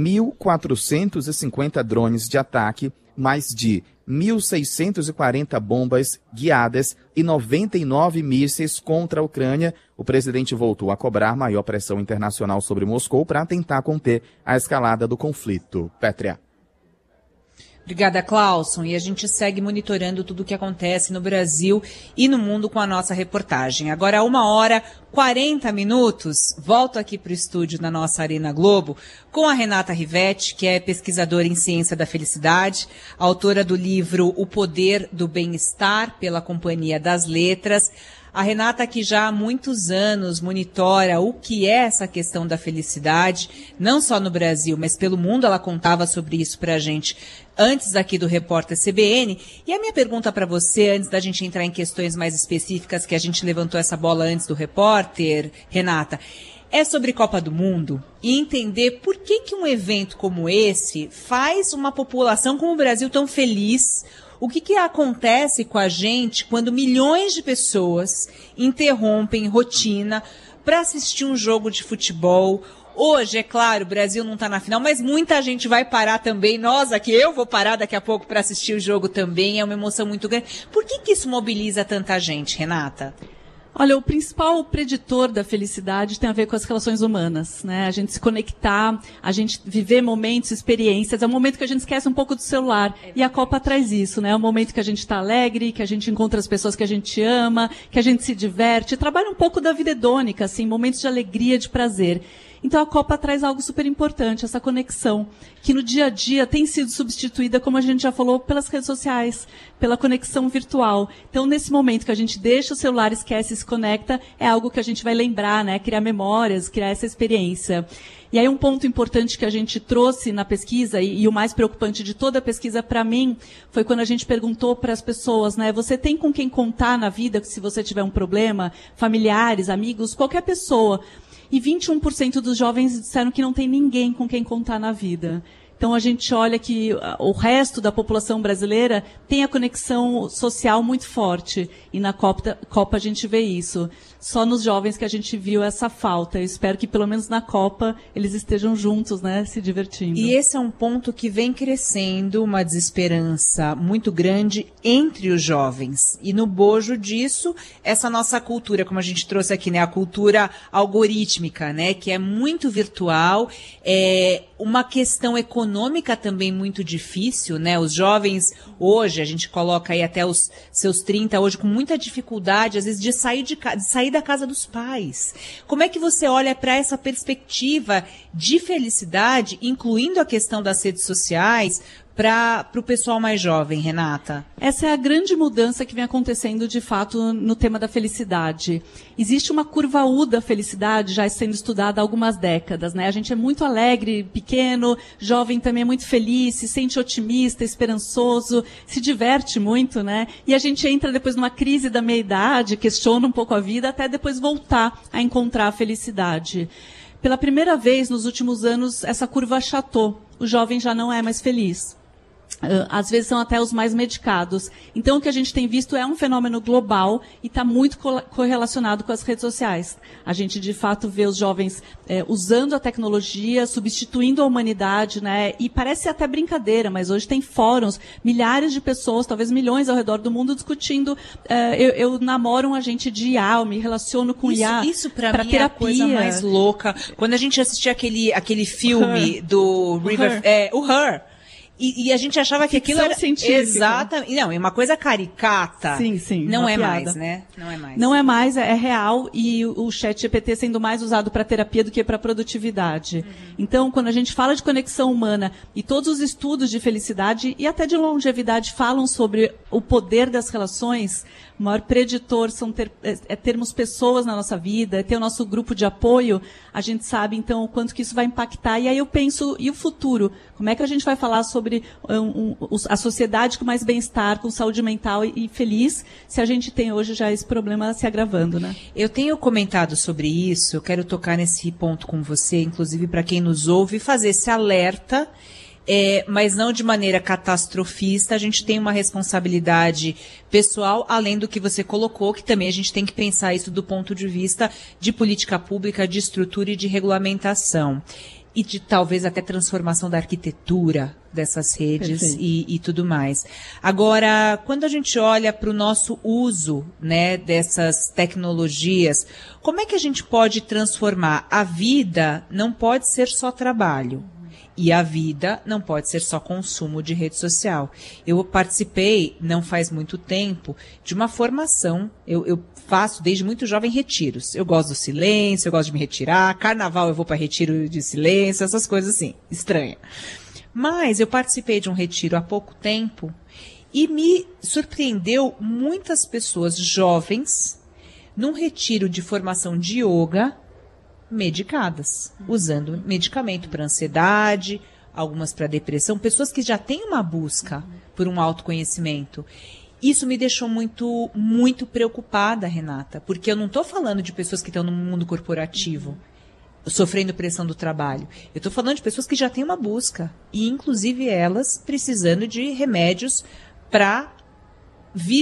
1.450 drones de ataque, mais de 1.640 bombas guiadas e 99 mísseis contra a Ucrânia. O presidente voltou a cobrar maior pressão internacional sobre Moscou para tentar conter a escalada do conflito. Pétrea. Obrigada, Clauson. E a gente segue monitorando tudo o que acontece no Brasil e no mundo com a nossa reportagem. Agora, 1h40, volto aqui para o estúdio na nossa Arena Globo com a Renata Rivetti, que é pesquisadora em ciência da felicidade, autora do livro O Poder do Bem-Estar, pela Companhia das Letras. A Renata, que já há muitos anos monitora o que é essa questão da felicidade, não só no Brasil, mas pelo mundo. Ela contava sobre isso pra gente antes aqui do Repórter CBN. E a minha pergunta para você, antes da gente entrar em questões mais específicas, que a gente levantou essa bola antes do Repórter, Renata, é sobre Copa do Mundo e entender por que um evento como esse faz uma população como o Brasil tão feliz. O que acontece com a gente quando milhões de pessoas interrompem rotina para assistir um jogo de futebol? Hoje, é claro, o Brasil não está na final, mas muita gente vai parar também. Nós aqui, eu vou parar daqui a pouco para assistir o jogo também. É uma emoção muito grande. Por que isso mobiliza tanta gente, Renata? Olha, o principal preditor da felicidade tem a ver com as relações humanas, né? A gente se conectar, a gente viver momentos, experiências. É um momento que a gente esquece um pouco do celular. E a Copa traz isso, né? É um momento que a gente está alegre, que a gente encontra as pessoas que a gente ama, que a gente se diverte. Trabalha um pouco da vida hedônica, assim, momentos de alegria, de prazer. Então a Copa traz algo super importante, essa conexão, que no dia a dia tem sido substituída, como a gente já falou, pelas redes sociais, pela conexão virtual. Então, nesse momento que a gente deixa o celular, esquece e se conecta, é algo que a gente vai lembrar, né? Criar memórias, criar essa experiência. E aí um ponto importante que a gente trouxe na pesquisa, e o mais preocupante de toda a pesquisa para mim, foi quando a gente perguntou para as pessoas, né? Você tem com quem contar na vida, se você tiver um problema, familiares, amigos, qualquer pessoa. E 21% dos jovens disseram que não tem ninguém com quem contar na vida. Então a gente olha que o resto da população brasileira tem a conexão social muito forte. E na Copa a gente vê isso. Só nos jovens que a gente viu essa falta. Eu espero que pelo menos na Copa eles estejam juntos, né, se divertindo. E esse é um ponto que vem crescendo, uma desesperança muito grande entre os jovens. E no bojo disso, essa nossa cultura, como a gente trouxe aqui, né, a cultura algorítmica, né, que é muito virtual, uma questão econômica também muito difícil, né, os jovens hoje, a gente coloca aí até os seus 30 hoje com muita dificuldade, às vezes, de sair da casa dos pais. Como é que você olha para essa perspectiva de felicidade, incluindo a questão das redes sociais, para o pessoal mais jovem, Renata? Essa é a grande mudança que vem acontecendo, de fato, no tema da felicidade. Existe uma curva U da felicidade já sendo estudada há algumas décadas, né? A gente é muito alegre, pequeno, jovem também é muito feliz, se sente otimista, esperançoso, se diverte muito, né? E a gente entra depois numa crise da meia-idade, questiona um pouco a vida, até depois voltar a encontrar a felicidade. Pela primeira vez, nos últimos anos, essa curva achatou. O jovem já não é mais feliz. Às vezes são até os mais medicados. Então, o que a gente tem visto é um fenômeno global e está muito correlacionado com as redes sociais. A gente, de fato, vê os jovens usando a tecnologia, substituindo a humanidade, né? E parece até brincadeira, mas hoje tem fóruns, milhares de pessoas, talvez milhões ao redor do mundo, discutindo. Eu namoro um agente de IA, eu me relaciono com IA. Isso para mim terapia. É a coisa mais louca. Quando a gente assistia aquele filme do River... o Her. E a gente achava que aquilo era exatamente, não, é uma coisa caricata. Sim, não é piada. mais, né? Não é mais. Não é mais, é real, e o ChatGPT sendo mais usado para terapia do que para produtividade. Então, quando a gente fala de conexão humana e todos os estudos de felicidade e até de longevidade falam sobre o poder das relações, o maior preditor é termos pessoas na nossa vida, é ter o nosso grupo de apoio, a gente sabe, então, o quanto que isso vai impactar. E aí eu penso, e o futuro? Como é que a gente vai falar sobre a sociedade com mais bem-estar, com saúde mental e feliz, se a gente tem hoje já esse problema se agravando, né? Eu tenho comentado sobre isso, eu quero tocar nesse ponto com você, inclusive para quem nos ouve, fazer esse alerta, mas não de maneira catastrofista. A gente tem uma responsabilidade pessoal, além do que você colocou, que também a gente tem que pensar isso do ponto de vista de política pública, de estrutura e de regulamentação. E de talvez até transformação da arquitetura dessas redes e tudo mais. Agora, quando a gente olha para o nosso uso, né, dessas tecnologias, como é que a gente pode transformar? A vida não pode ser só trabalho. E a vida não pode ser só consumo de rede social. Eu participei, não faz muito tempo, de uma formação. Eu faço desde muito jovem retiros. Eu gosto do silêncio, eu gosto de me retirar. Carnaval eu vou para retiro de silêncio, essas coisas assim, estranhas. Mas eu participei de um retiro há pouco tempo e me surpreendeu muitas pessoas jovens num retiro de formação de yoga, medicadas, usando medicamento para ansiedade, algumas para depressão, pessoas que já têm uma busca por um autoconhecimento. Isso me deixou muito, muito preocupada, Renata, porque eu não estou falando de pessoas que estão no mundo corporativo, sofrendo pressão do trabalho. Eu estou falando de pessoas que já têm uma busca, e inclusive elas precisando de remédios para